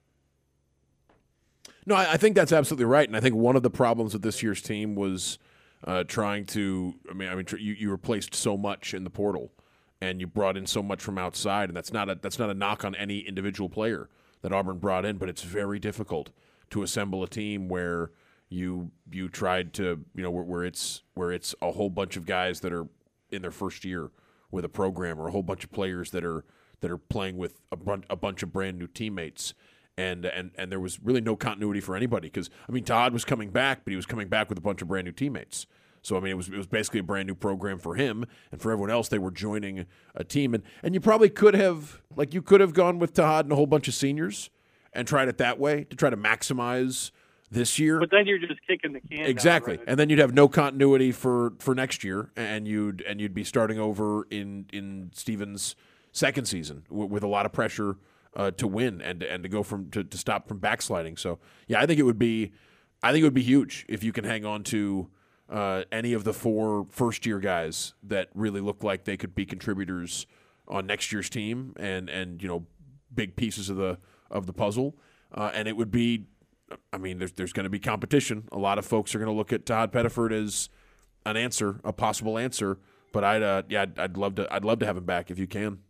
No, I think that's absolutely right, and I think one of the problems with this year's team was trying to. I mean, you replaced so much in the portal, and you brought in so much from outside, and that's not a knock on any individual player that Auburn brought in, but it's very difficult to assemble a team where you tried to, you know, where it's a whole bunch of guys that are in their first year with a program, or a whole bunch of players that are playing with a bunch of brand new teammates. And there was really no continuity for anybody, because, I mean, Todd was coming back, but he was coming back with a bunch of brand new teammates. So, I mean, it was basically a brand new program for him, and for everyone else, they were joining a team. And you probably could have gone with Todd and a whole bunch of seniors and tried it that way to try to maximize this year. But then you're just kicking the can. Exactly, and then you'd have no continuity for next year, and you'd be starting over in Stevens' second season with a lot of pressure to win and to go to stop from backsliding. So yeah, I think it would be huge if you can hang on to any of the four first year guys that really look like they could be contributors on next year's team, and you know, big pieces of the puzzle. And it would be, I mean, there's going to be competition. A lot of folks are going to look at Todd Pettiford as a possible answer. But I'd love to have him back if you can.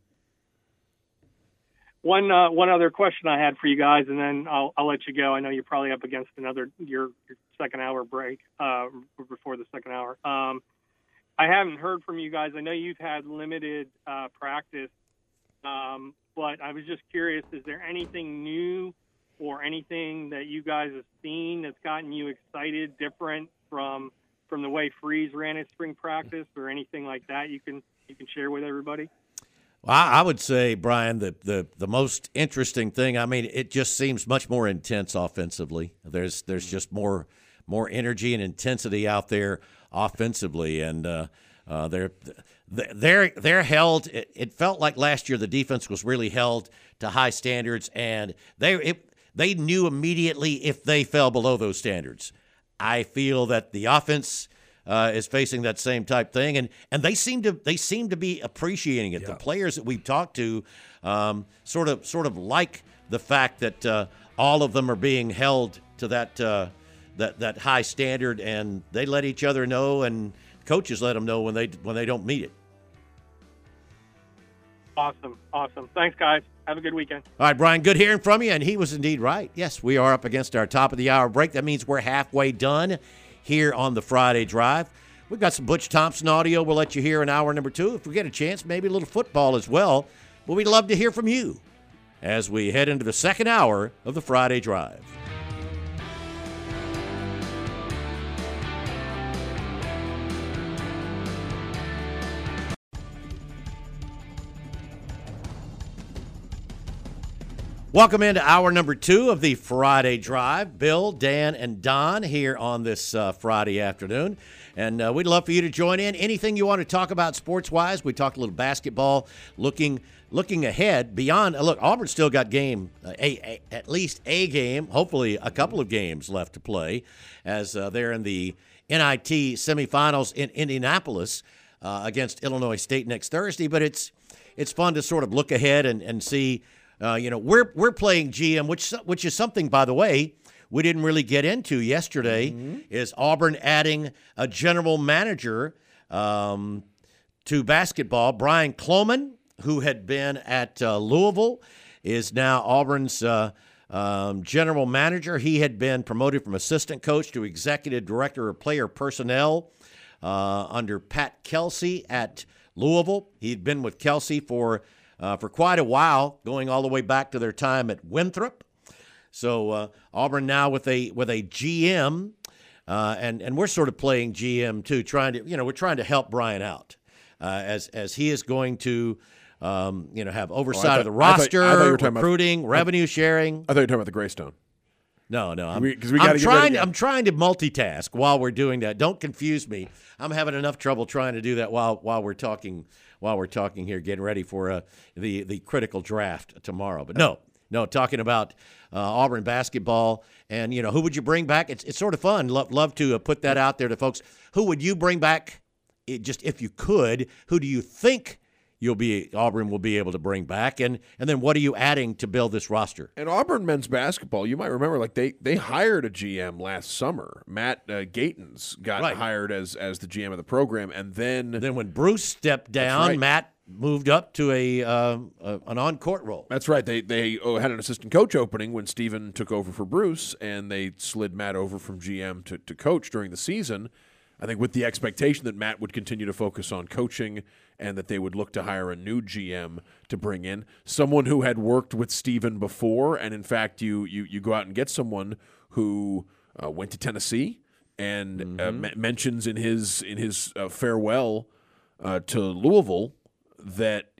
One other question I had for you guys, and then I'll let you go. I know you're probably up against your second hour break before the second hour. I haven't heard from you guys. I know you've had limited practice, but I was just curious, is there anything new or anything that you guys have seen that's gotten you excited, different from the way Freeze ran his spring practice, or anything like that you can share with everybody? Well, I would say, Brian, the most interesting thing, I mean, it just seems much more intense offensively. There's just more energy and intensity out there offensively, and they're held. It felt like last year the defense was really held to high standards, and they knew immediately if they fell below those standards. I feel that the offense is facing that same type thing, and they seem to be appreciating it. Yeah. The players that we've talked to sort of like the fact that all of them are being held to that high standard, and they let each other know, and coaches let them know when they don't meet it. Awesome. Thanks, guys. Have a good weekend. All right, Brian, good hearing from you, and he was indeed right. Yes, we are up against our top of the hour break. That means we're halfway done here on the Friday Drive. We've got some Butch Thompson audio we'll let you hear in hour number 2. If we get a chance, maybe a little football as well. But we'd love to hear from you as we head into the second hour of the Friday Drive. Welcome into hour number 2 of the Friday Drive. Bill, Dan, and Don here on this Friday afternoon. And we'd love for you to join in. Anything you want to talk about sports-wise. We talked a little basketball, looking ahead beyond. Look, Auburn's still got at least a game, hopefully a couple of games left to play as they're in the NIT semifinals in Indianapolis against Illinois State next Thursday. But it's fun to sort of look ahead and see. We're playing GM, which is something, by the way, we didn't really get into yesterday. Is Auburn adding a general manager to basketball? Brian Cloman, who had been at Louisville, is now Auburn's general manager. He had been promoted from assistant coach to executive director of player personnel under Pat Kelsey at Louisville. He'd been with Kelsey for quite a while, going all the way back to their time at Winthrop. So Auburn now with a GM, and we're sort of playing GM too, we're trying to help Brian out as he is going to have oversight of the roster, I thought you were talking recruiting, revenue sharing. I thought you were talking about the Greystone. No, I'm trying to multitask while we're doing that. Don't confuse me. I'm having enough trouble trying to do that while we're talking here, getting ready for the critical draft tomorrow. But no, talking about Auburn basketball and who would you bring back? It's sort of fun. Love to put that out there to folks. Who would you bring back? Just if you could, who do you think Auburn will be able to bring back, and then what are you adding to build this roster? And Auburn men's basketball, you might remember, they hired a GM last summer. Matt Gatens got hired as the GM of the program, and then when Bruce stepped down, Matt moved up to an on-court role. That's right. They had an assistant coach opening when Steven took over for Bruce, and they slid Matt over from GM to coach during the season. I think with the expectation that Matt would continue to focus on coaching and that they would look to hire a new GM to bring in, someone who had worked with Steven before. And, in fact, you go out and get someone who went to Tennessee and mentions in his farewell to Louisville that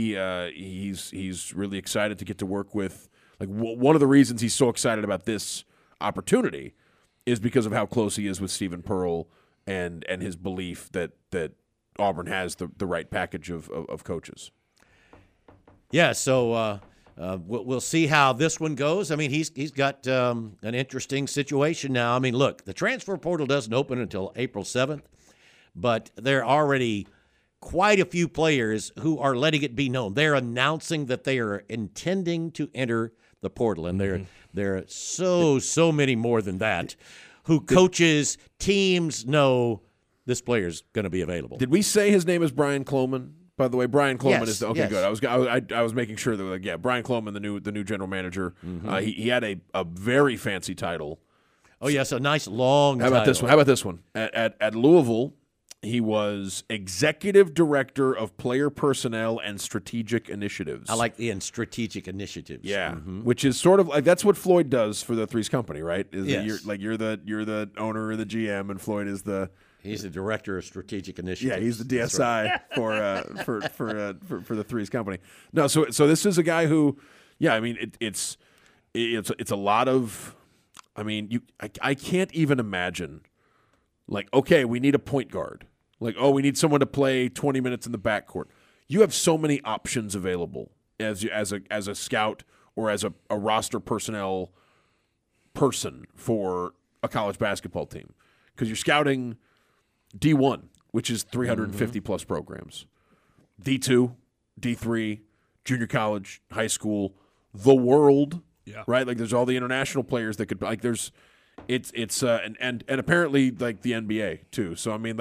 he's really excited to get to work with. One of the reasons he's so excited about this opportunity is because of how close he is with Stephen Pearl and his belief that Auburn has the right package of coaches. Yeah, so we'll see how this one goes. I mean, he's got an interesting situation now. I mean, look, the transfer portal doesn't open until April 7th, but there are already quite a few players who are letting it be known. They're announcing that they are intending to enter the portal, and there are so many more than that who coaches, teams know this player's going to be available. Did we say his name is Brian Cloman? By the way, Brian Cloman is yes. good. I was making sure that Brian Cloman, the new general manager. He had a very fancy title. Oh yes, a nice long. How about this one? At Louisville, he was executive director of player personnel and strategic initiatives. I like the strategic initiatives. Yeah, which is sort of like that's what Floyd does for the Threes Company, right? Yes. You're the owner or the GM, and Floyd is he's the director of strategic initiatives. Yeah, he's the DSI for the Threes Company. No, so this is a guy who, I mean, it's a lot of, I mean, I can't even imagine. Okay, we need a point guard. We need someone to play 20 minutes in the backcourt. You have so many options available as a scout or as a roster personnel person for a college basketball team, because you're scouting D1, which is 350 plus programs, D2, D3, junior college, high school, the world, right? There's all the international players that could there's. And apparently the NBA too. So I mean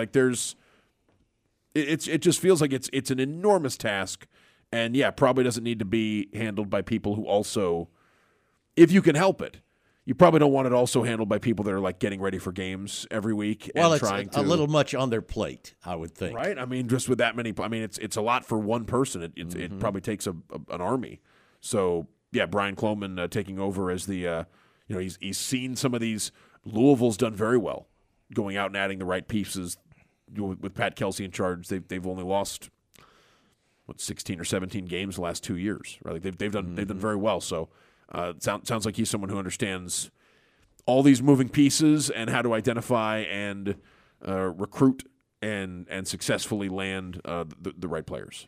it just feels like it's an enormous task, and probably doesn't need to be handled by people who also, if you can help it, you probably don't want it also handled by people that are getting ready for games every week. Well, and it's trying a little much on their plate, I would think. Right? I mean, just with that many, it's a lot for one person. It probably takes an army. So Brian Cloman taking over as the. He's seen some of these. Louisville's done very well, going out and adding the right pieces. With Pat Kelsey in charge, they've only lost 16 or 17 games the last 2 years. Right, they've done very well. So Sounds like he's someone who understands all these moving pieces and how to identify and recruit and successfully land the right players.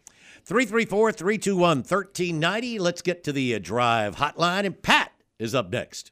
334-321-1390. Let's get to the drive hotline, and Pat is up next.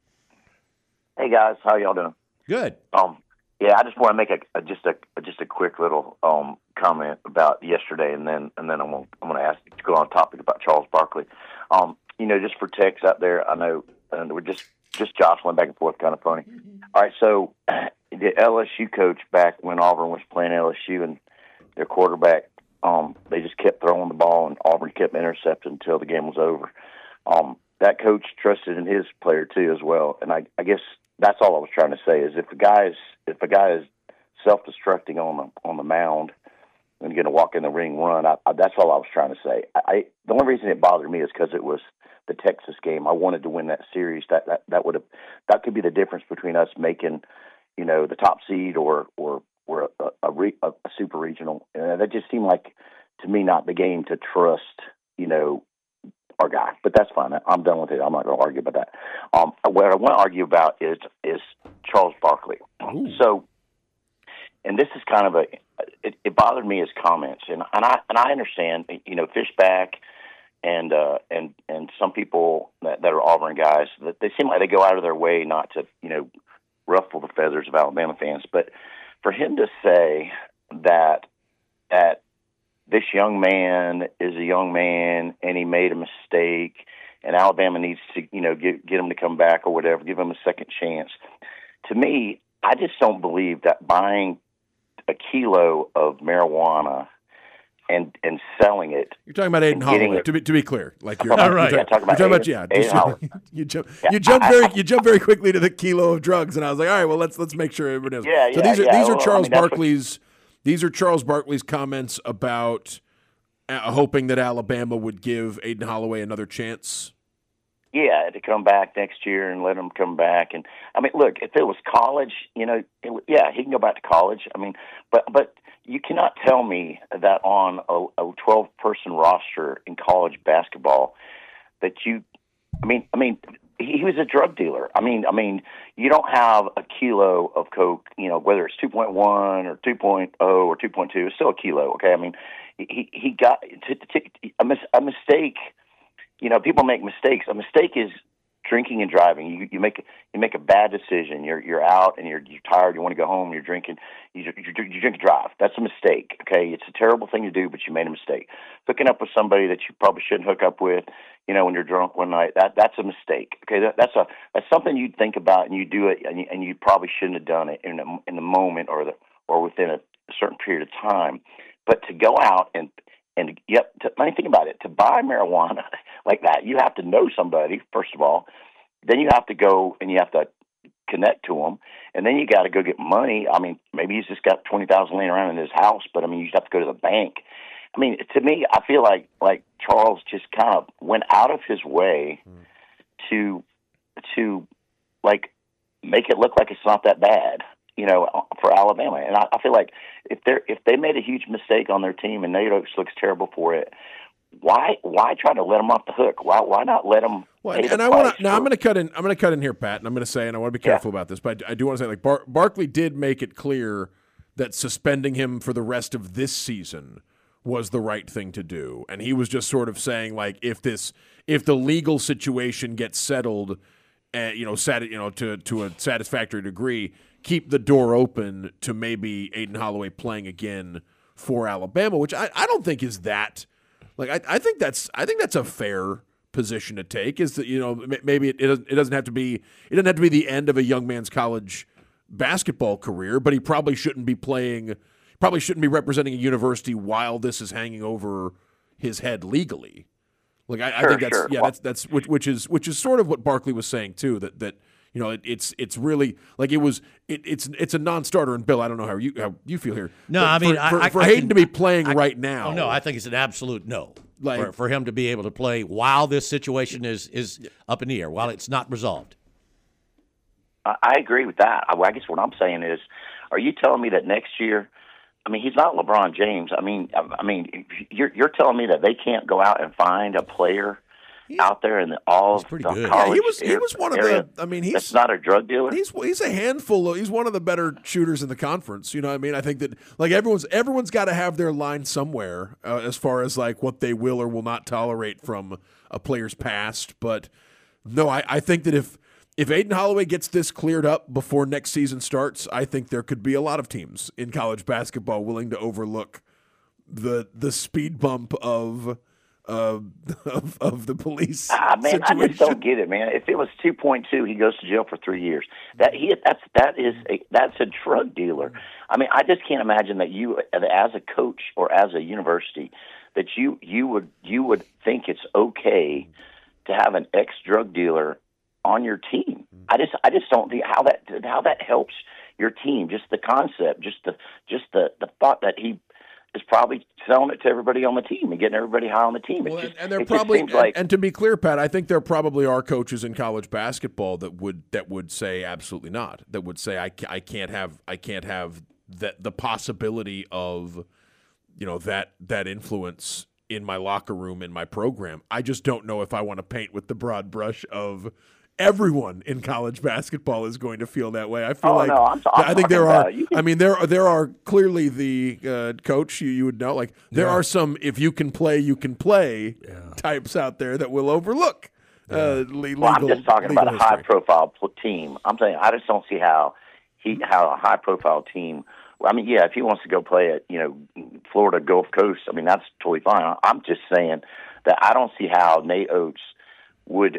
Hey guys, how y'all doing? Good. Yeah, I just want to make just a quick little comment about yesterday, and then I'm going to ask to go on topic about Charles Barkley. Just for techs out there, I know, and we're just jostling back and forth, kind of funny. All right, so the LSU coach back when Auburn was playing LSU, and their quarterback, they just kept throwing the ball, and Auburn kept intercepting until the game was over. That coach trusted in his player too as well, and I guess that's all I was trying to say is if a guy is self-destructing on the mound and going to walk in the ring, run. That's all I was trying to say. The only reason it bothered me is because it was the Texas game. I wanted to win that series. That could be the difference between us making, the top seed or a super regional. And that just seemed like to me not the game to trust, our guy. But that's fine. I'm done with it. I'm not going to argue about that. What I want to argue about is Charles Barkley. Ooh. So, and this is kind of it bothered me his comments, and I understand, Fishback and some people that are Auburn guys, that they seem like they go out of their way not to, ruffle the feathers of Alabama fans. But for him to say that this young man is a young man and he made a mistake and Alabama needs to, get him to come back or whatever, give him a second chance. To me, I just don't believe that buying a kilo of marijuana and selling it. You're talking about Aiden Holloway, to be clear. Like you're right. You're talking about you jump very quickly to the kilo of drugs, and I was like, all right, well let's make sure everybody knows. Yeah, so these are Charles Barkley's. Barkley's. These are Charles Barkley's comments about hoping that Alabama would give Aiden Holloway another chance. Yeah, to come back next year and let him come back. And I mean, look, if it was college, he can go back to college. I mean, but you cannot tell me that on a 12-person roster in college basketball that he was a drug dealer. I mean, you don't have a kilo of coke, whether it's 2.1 or 2.0 or 2.2, it's still a kilo. Okay. I mean, he got a mistake. People make mistakes. A mistake is drinking and driving. You make a bad decision. You're out and you're tired. You want to go home. You're drinking. You drink and drive. That's a mistake. Okay, it's a terrible thing to do, but you made a mistake. Hooking up with somebody that you probably shouldn't hook up with, when you're drunk one night. That's a mistake. Okay, that's something you'd think about and you do it, and you probably shouldn't have done it in the moment or within a certain period of time. But to go out and think about it. To buy marijuana like that, you have to know somebody, first of all. Then you have to go and you have to connect to them. And then you got to go get money. I mean, maybe he's just got $20,000 laying around in his house, but I mean, you just have to go to the bank. I mean, to me, I feel like Charles just kind of went out of his way to like make it look like it's not that bad, for Alabama. And I feel like if they made a huge mistake on their team and Nate Oates looks terrible for it, why try to let them off the hook? Why not let them? Well, and I want to now. I'm going to cut in here, Pat, and I'm going to say, and I want to be careful about this, but I do want to say, like Barkley did make it clear that suspending him for the rest of this season was the right thing to do, and he was just sort of saying, like, if the legal situation gets settled, to a satisfactory degree, keep the door open to maybe Aiden Holloway playing again for Alabama, which I don't think is that. Like I think that's a fair position to take. Is that maybe it doesn't have to be the end of a young man's college basketball career, but he probably shouldn't be representing a university while this is hanging over his head legally. Like I think that's that's which is sort of what Barkley was saying too. That it's really like it's a non-starter. And Bill, I don't know how you feel here. No, but I mean, for Hayden to be playing right now. Oh no, I think it's an absolute no. Like, for him to be able to play while this situation is up in the air, while it's not resolved. I agree with that. I guess what I'm saying is, are you telling me that next year? I mean, he's not LeBron James. I mean, you're telling me that they can't go out and find a player out there in all of the pretty good. college he was one of area the. I mean, that's not a drug dealer. He's a handful. He's one of the better shooters in the conference. You know what I mean? I think that like everyone's got to have their line somewhere as far as like what they will or will not tolerate from a player's past. But no, I think that if Aiden Holloway gets this cleared up before next season starts, I think there could be a lot of teams in college basketball willing to overlook the speed bump of the police. Man, situation. I just don't get it, man. If it was 2.2, he goes to jail for 3 years. That's a drug dealer. I mean, I just can't imagine that you, as a coach or as a university, that you would think it's okay to have an ex-drug dealer on your team. I just don't think how that helps your team. Just the concept, just the thought that he is probably selling it to everybody on the team and getting everybody high on the team. Well, and to be clear, Pat, I think there probably are coaches in college basketball that would say absolutely not. That would say I can't have the possibility of that influence in my locker room, in my program. I just don't know if I want to paint with the broad brush of everyone in college basketball is going to feel that way. I feel I think there are. I mean, there are clearly the coach you would know. Like there are some if you can play, you can play types out there that will overlook. Legal, I'm just talking about a history. high-profile team. I'm saying I just don't see how a high-profile team. I mean, yeah, if he wants to go play at Florida Gulf Coast, I mean that's totally fine. I'm just saying that I don't see how Nate Oates would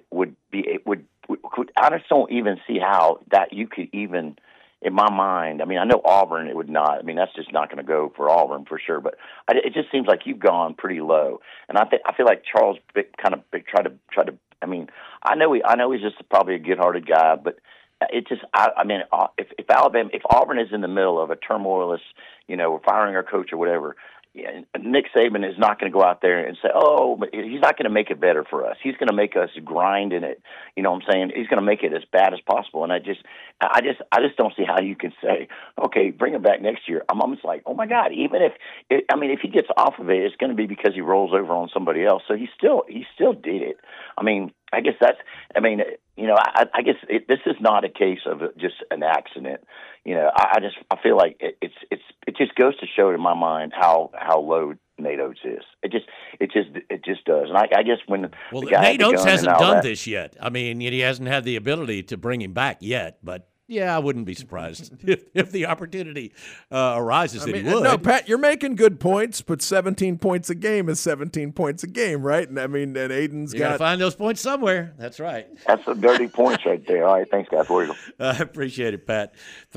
I just don't even see how that you could even, in my mind. I mean, I know Auburn it would not. I mean, that's just not going to go for Auburn for sure. But it just seems like you've gone pretty low, and I feel like Charles tried to. I mean, I know he's just probably a good-hearted guy, but it just. I mean, if Auburn is in the middle of a turmoilous, we're firing our coach or whatever. Yeah, Nick Saban is not going to go out there and say, "Oh," but he's not going to make it better for us. He's going to make us grind in it. You know what I'm saying? He's going to make it as bad as possible. And I just don't see how you can say, "Okay, bring him back next year." I'm almost like, "Oh my God!" Even if he gets off of it, it's going to be because he rolls over on somebody else. So he still did it. I mean, I guess that's. I mean, I guess this is not a case of just an accident. I feel like it just goes to show in my mind how low Nate Oates is. It just does. And I guess when Nate Oates hasn't done this yet. I mean, he hasn't had the ability to bring him back yet, but. Yeah, I wouldn't be surprised if the opportunity arises that he would. No, Pat, you're making good points, but 17 points a game is 17 points a game, right? And I mean, and Aiden's got to find those points somewhere. That's right. That's some dirty points right there. All right, thanks, guys. I appreciate it, Pat.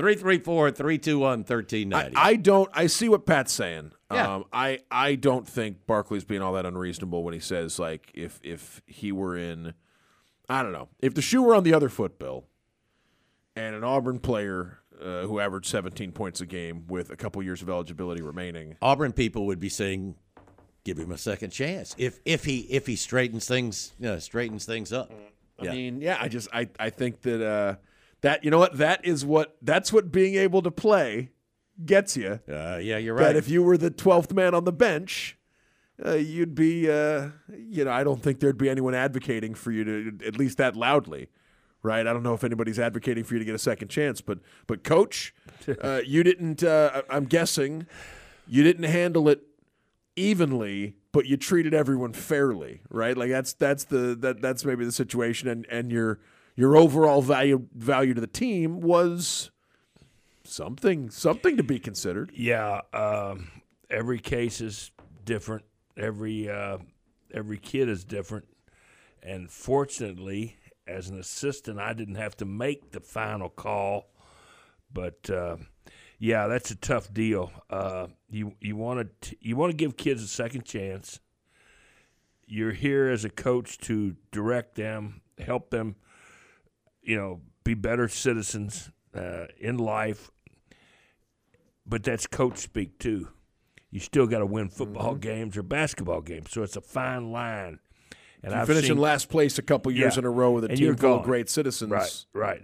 334-321-1390. I see what Pat's saying. Yeah. I don't think Barkley's being all that unreasonable when he says like if he were in, I don't know, if the shoe were on the other foot, Bill. And an Auburn player who averaged 17 points a game with a couple years of eligibility remaining. Auburn people would be saying, "Give him a second chance if he straightens things up." I mean, I think that that's what being able to play gets you. Yeah, you're right. That if you were the 12th man on the bench, you'd be. I don't think there'd be anyone advocating for you to at least that loudly. Right, I don't know if anybody's advocating for you to get a second chance, but Coach, you didn't. I'm guessing you didn't handle it evenly, but you treated everyone fairly, right? Like that's maybe the situation, and your overall value to the team was something to be considered. Yeah, every case is different. Every kid is different, and fortunately, as an assistant, I didn't have to make the final call, but that's a tough deal. You want to give kids a second chance. You're here as a coach to direct them, help them, be better citizens in life. But that's coach speak too. You still got to win football games or basketball games, so it's a fine line. And you finish in last place a couple years in a row with a team full of great citizens. Right.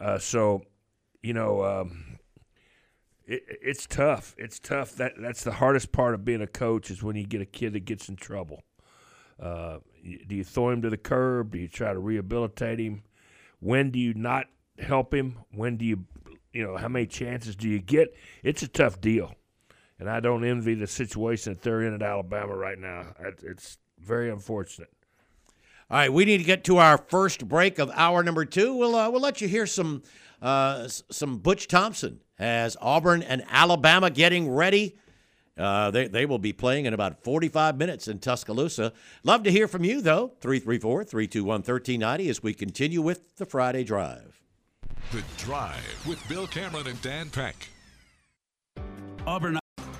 It's tough. It's tough. That's the hardest part of being a coach is when you get a kid that gets in trouble. Do you throw him to the curb? Do you try to rehabilitate him? When do you not help him? When do you how many chances do you get? It's a tough deal, and I don't envy the situation that they're in at Alabama right now. It's very unfortunate. All right, we need to get to our first break of hour number 2. We'll let you hear some Butch Thompson as Auburn and Alabama getting ready. They will be playing in about 45 minutes in Tuscaloosa. Love to hear from you, though. 334-321-1390 as we continue with the Friday Drive. The Drive with Bill Cameron and Dan Peck. Auburn.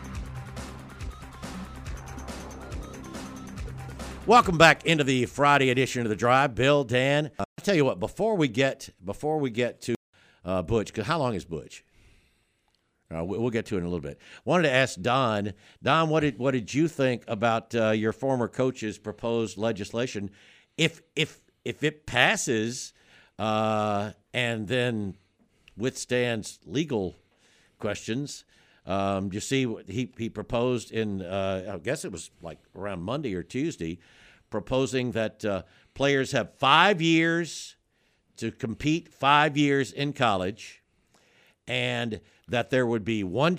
Welcome back into the Friday edition of the Drive. Bill, Dan. I'll tell you what. Before we get to Butch, because how long is Butch? We'll get to it in a little bit. Wanted to ask Don. Don, what did you think about your former coach's proposed legislation? If it passes and then withstands legal questions, you see what he proposed in I guess it was like around Monday or Tuesday, proposing that players have 5 years to compete, 5 years in college, and that there would be one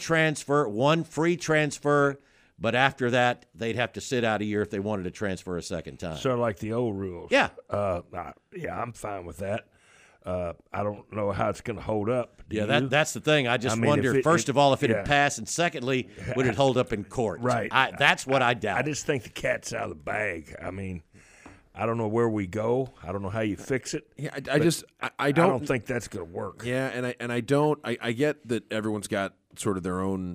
free transfer, but after that they'd have to sit out a year if they wanted to transfer a second time. Sort of like the old rules. Yeah. Yeah, I'm fine with that. I don't know how it's going to hold up. That's the thing. I wonder, first of all, if it had passed, and secondly, would it hold up in court? Right. That's what I doubt. I just think the cat's out of the bag. I mean, I don't know where we go. I don't know how you fix it. Yeah, I don't think that's going to work. Yeah, I get that everyone's got sort of their own,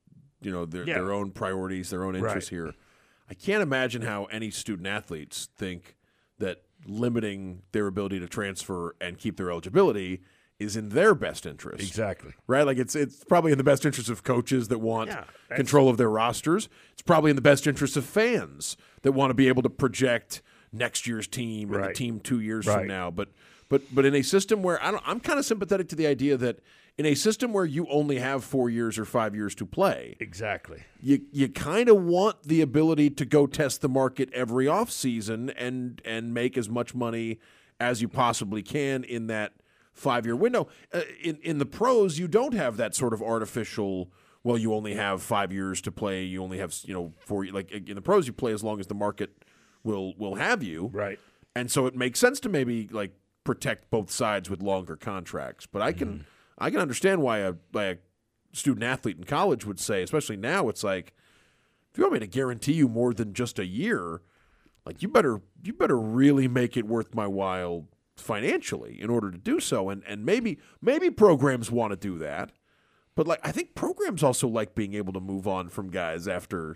their own priorities, their own interests here. I can't imagine how any student athletes think that limiting their ability to transfer and keep their eligibility is in their best interest. Exactly. Right? Like it's probably in the best interest of coaches that want control of their rosters. It's probably in the best interest of fans that want to be able to project next year's team and the team 2 years from now. But in a system where I'm kind of sympathetic to the idea that in a system where you only have 4 years or 5 years to play, exactly, you kind of want the ability to go test the market every offseason and make as much money as you possibly can in that 5-year window. In the pros, you don't have that sort of artificial, well, you only have 5 years to play, you only have 4. Like in the pros, you play as long as the market will have you. Right. And so it makes sense to maybe like protect both sides with longer contracts. But I can understand why a student athlete in college would say, especially now, it's like, if you want me to guarantee you more than just a year, like you better really make it worth my while financially in order to do so. And maybe programs want to do that. But like I think programs also like being able to move on from guys after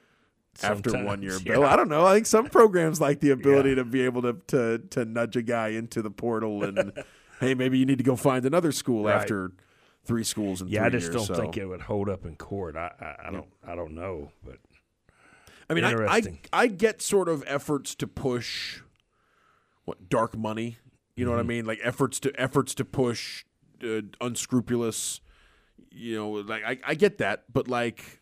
1 year. Bill, I don't know. I think some programs like the ability to be able to nudge a guy into the portal and hey, maybe you need to go find another school after 3 schools in 3 years. I just don't think it would hold up in court. I don't know, but I mean, I get sort of efforts to push dark money. You know what I mean? Like efforts to push unscrupulous. Like I get that, but like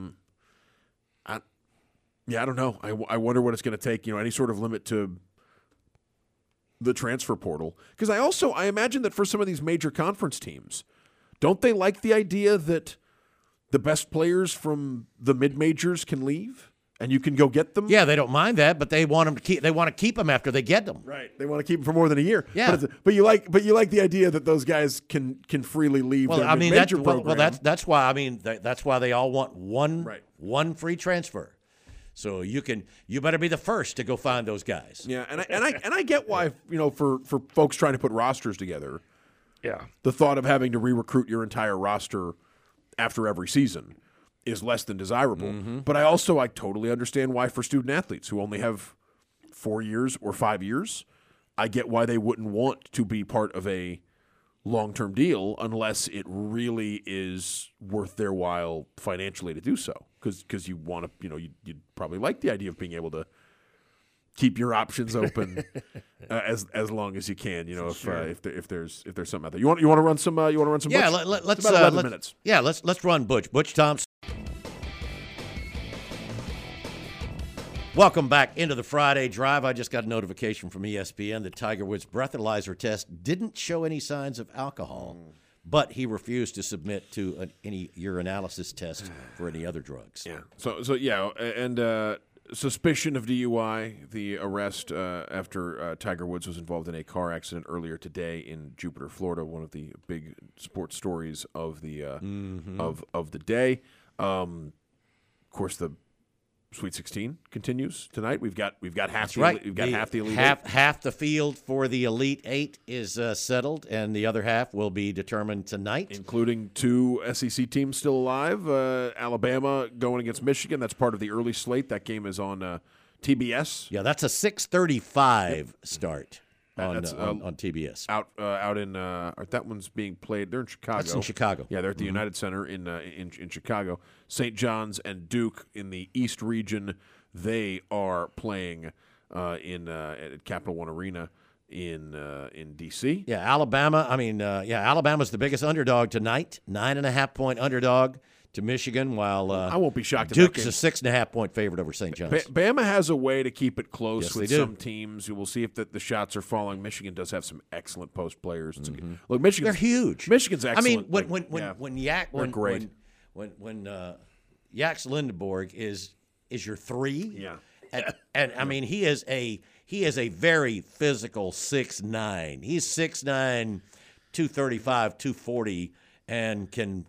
I don't know. I wonder what it's going to take. Any sort of limit to the transfer portal, because I imagine that for some of these major conference teams, don't they like the idea that the best players from the mid majors can leave and you can go get them? Yeah, they don't mind that, but they want them to keep. They want to keep them after they get them. Right. They want to keep them for more than a year. Yeah. But you like the idea that those guys can freely leave. Well, their I mean major program. program. That's why. I mean that's why they all want one free transfer. So you better be the first to go find those guys. Yeah, and I get why, for folks trying to put rosters together. Yeah. The thought of having to re-recruit your entire roster after every season is less than desirable. Mm-hmm. But I totally understand why for student athletes who only have 4 years or 5 years, I get why they wouldn't want to be part of a long-term deal unless it really is worth their while financially to do so. Because you want to, you'd probably like the idea of being able to keep your options open as long as you can. If there's something out there. You want to run some. You want to run some. Yeah, Butch? let's about 11 minutes. Yeah, let's run Butch Thompson. Welcome back into the Friday Drive. I just got a notification from ESPN that Tiger Woods' breathalyzer test didn't show any signs of alcohol, but he refused to submit to any urinalysis test for any other drugs. Yeah. So yeah, and suspicion of DUI, the arrest after Tiger Woods was involved in a car accident earlier today in Jupiter, Florida. One of the big sports stories of the of the day. Of course, the Sweet 16 continues tonight. We've got half. Half the Elite Eight. Half the field for the Elite Eight is settled, and the other half will be determined tonight, including 2 SEC teams still alive. Alabama going against Michigan. That's part of the early slate. That game is on TBS. Yeah, that's a 6:35 start on TBS. Out in that one's being played. They're in Chicago. That's in Chicago. Yeah, they're at the United Center in Chicago. St. John's and Duke in the East region. They are playing at Capital One Arena in DC. Yeah, Alabama. Alabama's the biggest underdog tonight. 9.5-point underdog to Michigan, while I won't be shocked. Duke's a 6.5-point favorite over St. John's. Bama has a way to keep it close Yes, with some teams. You will see if the shots are falling. Michigan does have some excellent post players. Look, Michigan's they're huge. Michigan's excellent. I mean, when Yax Lindenborg is your 3, yeah, and I mean he is a very physical 6'9". He's 6'9", 235, 240, and can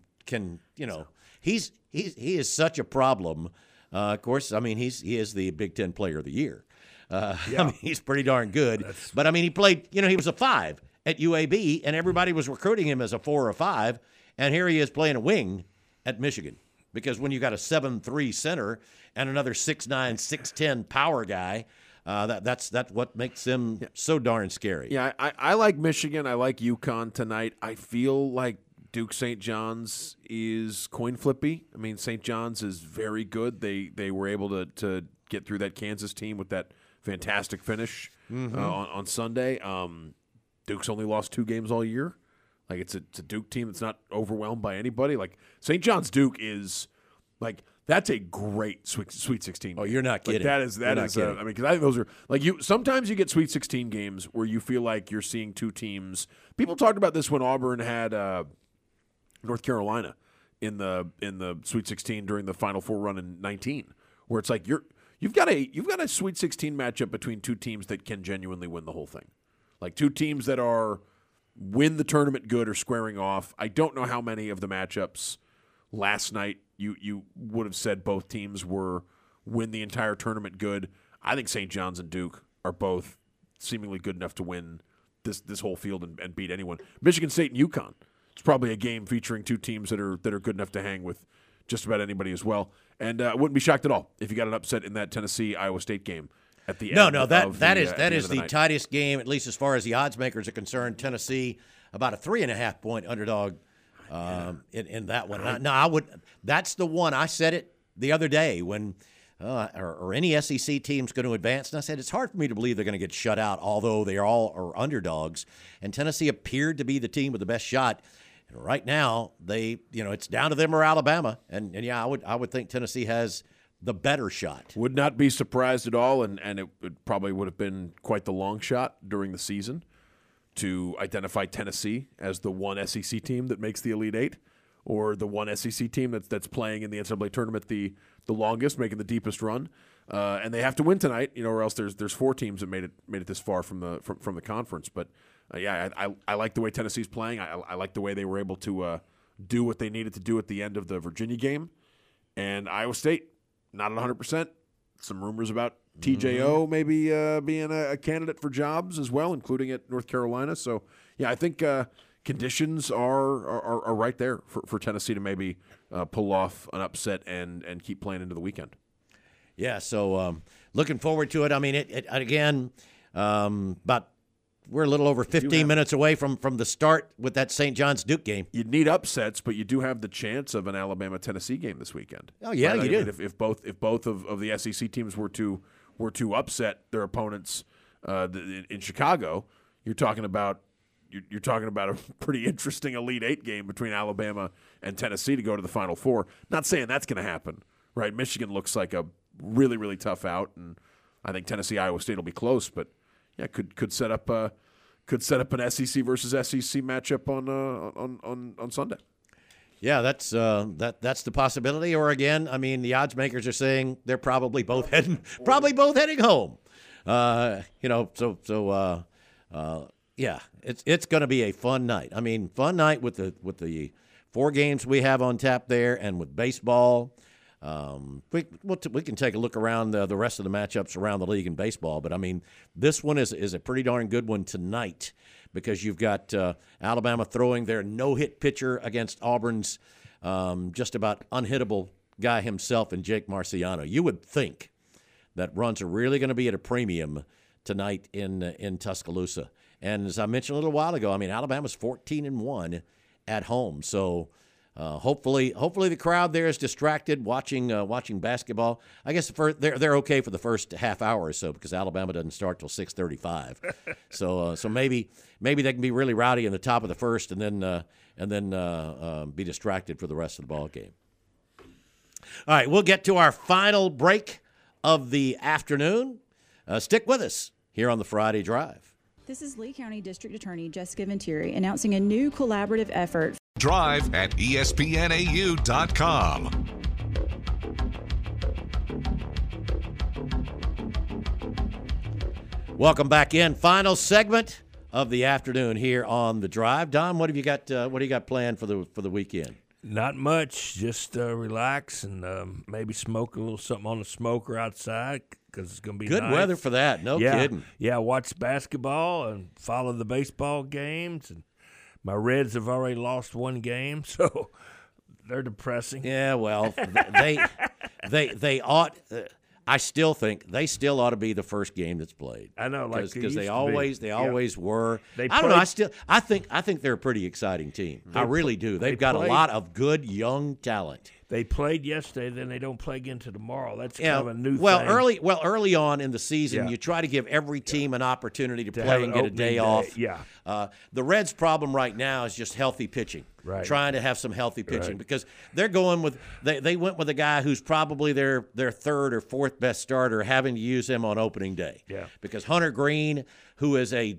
he is such a problem. Of course, I mean he is the Big Ten Player of the Year. I mean, he's pretty darn good. But I mean, he played. He was a 5 at UAB, and everybody was recruiting him as a 4 or 5. And here he is playing a wing at Michigan. Because when you got a 7'3" center and another 6'9", 6'10" power guy, that's what makes him so darn scary. Yeah, I like Michigan. I like UConn tonight. I feel like Duke St. John's is coin flippy. I mean, St. John's is very good. They were able to get through that Kansas team with that fantastic finish on Sunday. Duke's only lost 2 games all year. Like it's a Duke team that's not overwhelmed by anybody. Like St. John's Duke is like that's a great Sweet 16. Oh, you're not kidding. That is. I mean, because I think those are like you. Sometimes you get Sweet 16 games where you feel like you're seeing 2 teams. People talked about this when Auburn had North Carolina in the Sweet 16 during the Final Four run in 19, where it's like you've got a Sweet 16 matchup between 2 teams that can genuinely win the whole thing, like 2 teams that are win the tournament good or squaring off. I don't know how many of the matchups last night you would have said both teams were win the entire tournament good. I think St. John's and Duke are both seemingly good enough to win this whole field and beat anyone. Michigan State and UConn. It's probably a game featuring 2 teams that are good enough to hang with just about anybody as well. And I wouldn't be shocked at all if you got an upset in that Tennessee-Iowa State game. At the end that is the tightest game, at least as far as the odds makers are concerned. Tennessee about a 3.5-point underdog in that one. That's the one. I said it the other day when are any SEC teams going to advance? And I said it's hard for me to believe they're going to get shut out, although they all are underdogs. And Tennessee appeared to be the team with the best shot. And right now, it's down to them or Alabama. And yeah, I would think Tennessee has the better shot. Would not be surprised at all, and it probably would have been quite the long shot during the season to identify Tennessee as the one SEC team that makes the Elite Eight, or the one SEC team that's playing in the NCAA tournament the longest, making the deepest run. And they have to win tonight, or else there's 4 teams that made it this far from the conference. But I like the way Tennessee's playing. I like the way they were able to do what they needed to do at the end of the Virginia game, and Iowa State. Not at 100%. Some rumors about TJO maybe being a candidate for jobs as well, including at North Carolina. So, yeah, I think conditions are right there for Tennessee to maybe pull off an upset and keep playing into the weekend. Yeah, so looking forward to it. I mean, it again, about we're a little over 15 minutes away from the start with that St. John's Duke game. You'd need upsets, but you do have the chance of an Alabama-Tennessee game this weekend. Oh yeah, right? You do. If both of the SEC teams were to upset their opponents in Chicago, you're talking about a pretty interesting Elite Eight game between Alabama and Tennessee to go to the Final Four. Not saying that's going to happen, right? Michigan looks like a really, really tough out, and I think Tennessee Iowa State will be close, but yeah, could set up an SEC versus SEC matchup on Sunday. Yeah, that's the possibility. Or again, I mean, the odds makers are saying they're probably both heading home. Yeah, it's going to be a fun night. I mean, fun night with the 4 games we have on tap there, and with baseball. We can take a look around the rest of the matchups around the league in baseball, but I mean, this one is a pretty darn good one tonight, because you've got Alabama throwing their no-hit pitcher against Auburn's just about unhittable guy himself in Jake Marciano. You would think that runs are really going to be at a premium tonight in Tuscaloosa. And as I mentioned a little while ago, I mean, Alabama's 14-1 at home, so hopefully the crowd there is distracted watching basketball. I guess they're okay for the first half hour or so, because Alabama doesn't start till 6:35. So maybe they can be really rowdy in the top of the first, and then be distracted for the rest of the ball game. All right, we'll get to our final break of the afternoon. Stick with us here on the Friday Drive. This is Lee County District Attorney Jessica Venturi announcing a new collaborative effort. Drive at ESPNAU.com. Welcome back in. Final segment of the afternoon here on the Drive. Don, what have you got? What do you got planned for the weekend? Not much. Just relax and maybe smoke a little something on the smoker outside, because it's going to be good nice. weather for that. No kidding. Yeah, watch basketball and follow the baseball games. And my Reds have already lost 1 game, so they're depressing. Yeah, well, they ought. I still think they still ought to be the first game that's played. I know, because they always were. I don't know. I think they're a pretty exciting team. I really do. They've got a lot of good young talent. They played yesterday, then they don't play again until tomorrow. That's kind of a new thing. Early on in the season, you try to give every team an opportunity to play and get a day off. Yeah. The Reds' problem right now is just healthy pitching. Right. Trying to have some healthy pitching, because they're going with they went with a guy who's probably their 3rd or 4th best starter, having to use him on opening day. Yeah. Because Hunter Green, who is he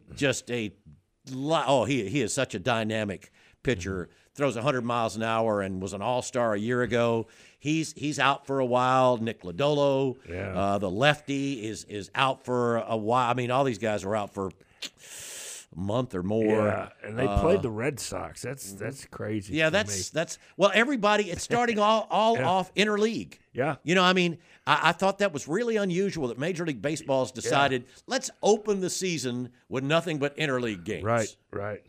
is such a dynamic pitcher. Mm-hmm. Throws 100 miles an hour and was an all-star a year ago. He's out for a while. Nick Lodolo, the lefty, is out for a while. I mean, all these guys are out for a month or more. Yeah, and they played the Red Sox. That's crazy. Yeah, that's everybody. It's starting all off interleague. Yeah, I mean, I thought that was really unusual that Major League Baseball's decided let's open the season with nothing but interleague games. Right.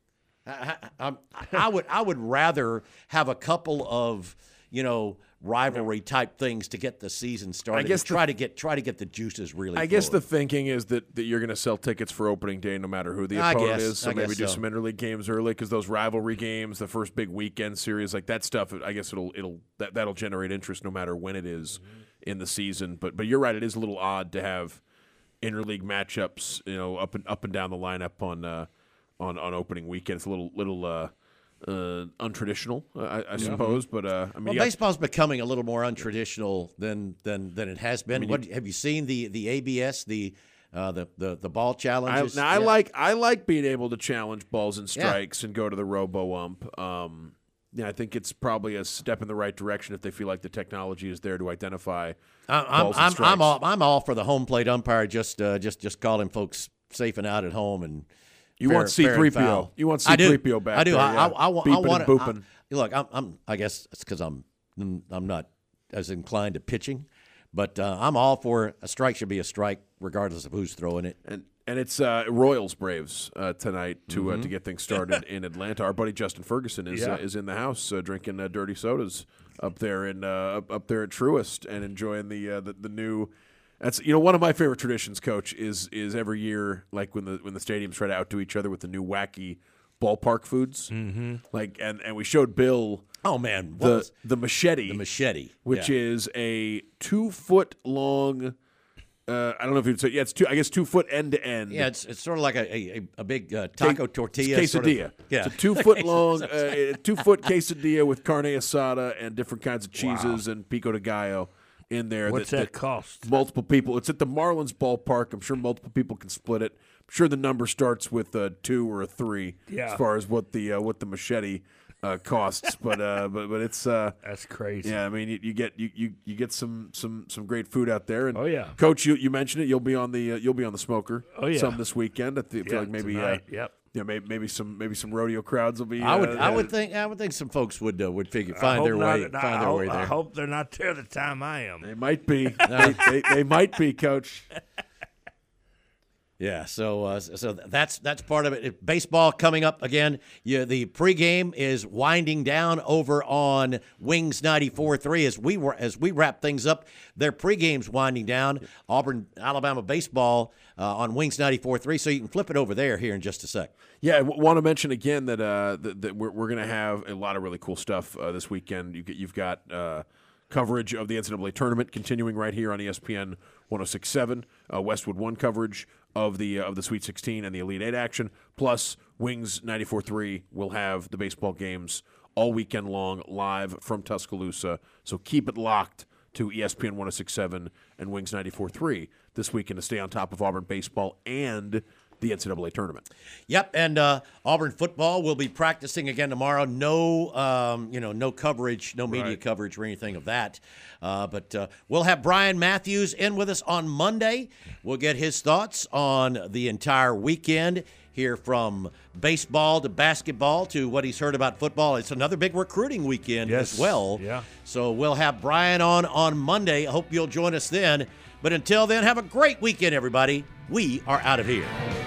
I would rather have a couple of rivalry type things to get the season started. I guess try to get the juices really. I guess the thinking is that you're going to sell tickets for opening day no matter who the opponent is. So maybe do some interleague games early, because those rivalry games, the first big weekend series, like that stuff. I guess that'll generate interest no matter when it is in the season. But you're right, it is a little odd to have interleague matchups, up and down the lineup on opening weekend. It's a little untraditional, I suppose. But baseball's becoming a little more untraditional than it has been. Have you seen the ABS, the ball challenges? I like being able to challenge balls and strikes and go to the robo-ump. I think it's probably a step in the right direction if they feel like the technology is there to identify balls and strikes. I'm all for the home plate umpire just calling folks safe and out at home and. You want C-3PO. You want C-3PO back. I do. There, I want booping. Look, I guess it's because I'm not as inclined to pitching, but I'm all for a strike should be a strike regardless of who's throwing it. And it's Royals Braves tonight to get things started in Atlanta. Our buddy Justin Ferguson is in the house drinking dirty sodas up there at Truist and enjoying the new. That's one of my favorite traditions, Coach, is every year, like when the stadiums try to outdo each other with the new wacky ballpark foods. Mm-hmm. And we showed Bill. Oh man, the machete. The machete, which is a 2-foot long. I don't know if you'd say it's 2 foot end to end. Yeah, it's sort of like a big taco tortilla quesadilla. It's a 2 foot long 2 foot quesadilla with carne asada and different kinds of cheeses and pico de gallo. in there. What's that cost? Multiple people. It's at the Marlins ballpark. I'm sure multiple people can split it. I'm sure the number starts with a 2 or a 3 as far as what the machete costs. But it's that's crazy. Yeah, I mean you get some great food out there. And oh yeah, Coach, you mentioned it. You'll be on the smoker. Oh yeah, some this weekend. I feel like maybe yep. Yeah, maybe some rodeo crowds will be. I would think some folks would find their way there. I hope they're not there the time I am. They might be. they might be, Coach. Yeah, so that's part of it. Baseball coming up again. The pregame is winding down over on Wings 94.3 as we wrap things up. Their pregame's winding down. Auburn, Alabama baseball on Wings 94.3. So you can flip it over there here in just a sec. Yeah, I want to mention again that that we're going to have a lot of really cool stuff this weekend. You've got coverage of the NCAA tournament continuing right here on ESPN 106.7. Westwood One coverage of the Sweet 16 and the Elite Eight action. Plus, Wings 94.3 will have the baseball games all weekend long live from Tuscaloosa. So keep it locked to ESPN 106.7 and Wings 94.3 this weekend to stay on top of Auburn baseball and the NCAA tournament. Yep, and Auburn football will be practicing again tomorrow. No coverage, no media coverage or anything of that. But we'll have Brian Matthews in with us on Monday. We'll get his thoughts on the entire weekend, here from baseball to basketball to what he's heard about football. It's another big recruiting weekend as well. Yeah. So we'll have Brian on Monday. I hope you'll join us then. But until then, have a great weekend, everybody. We are out of here.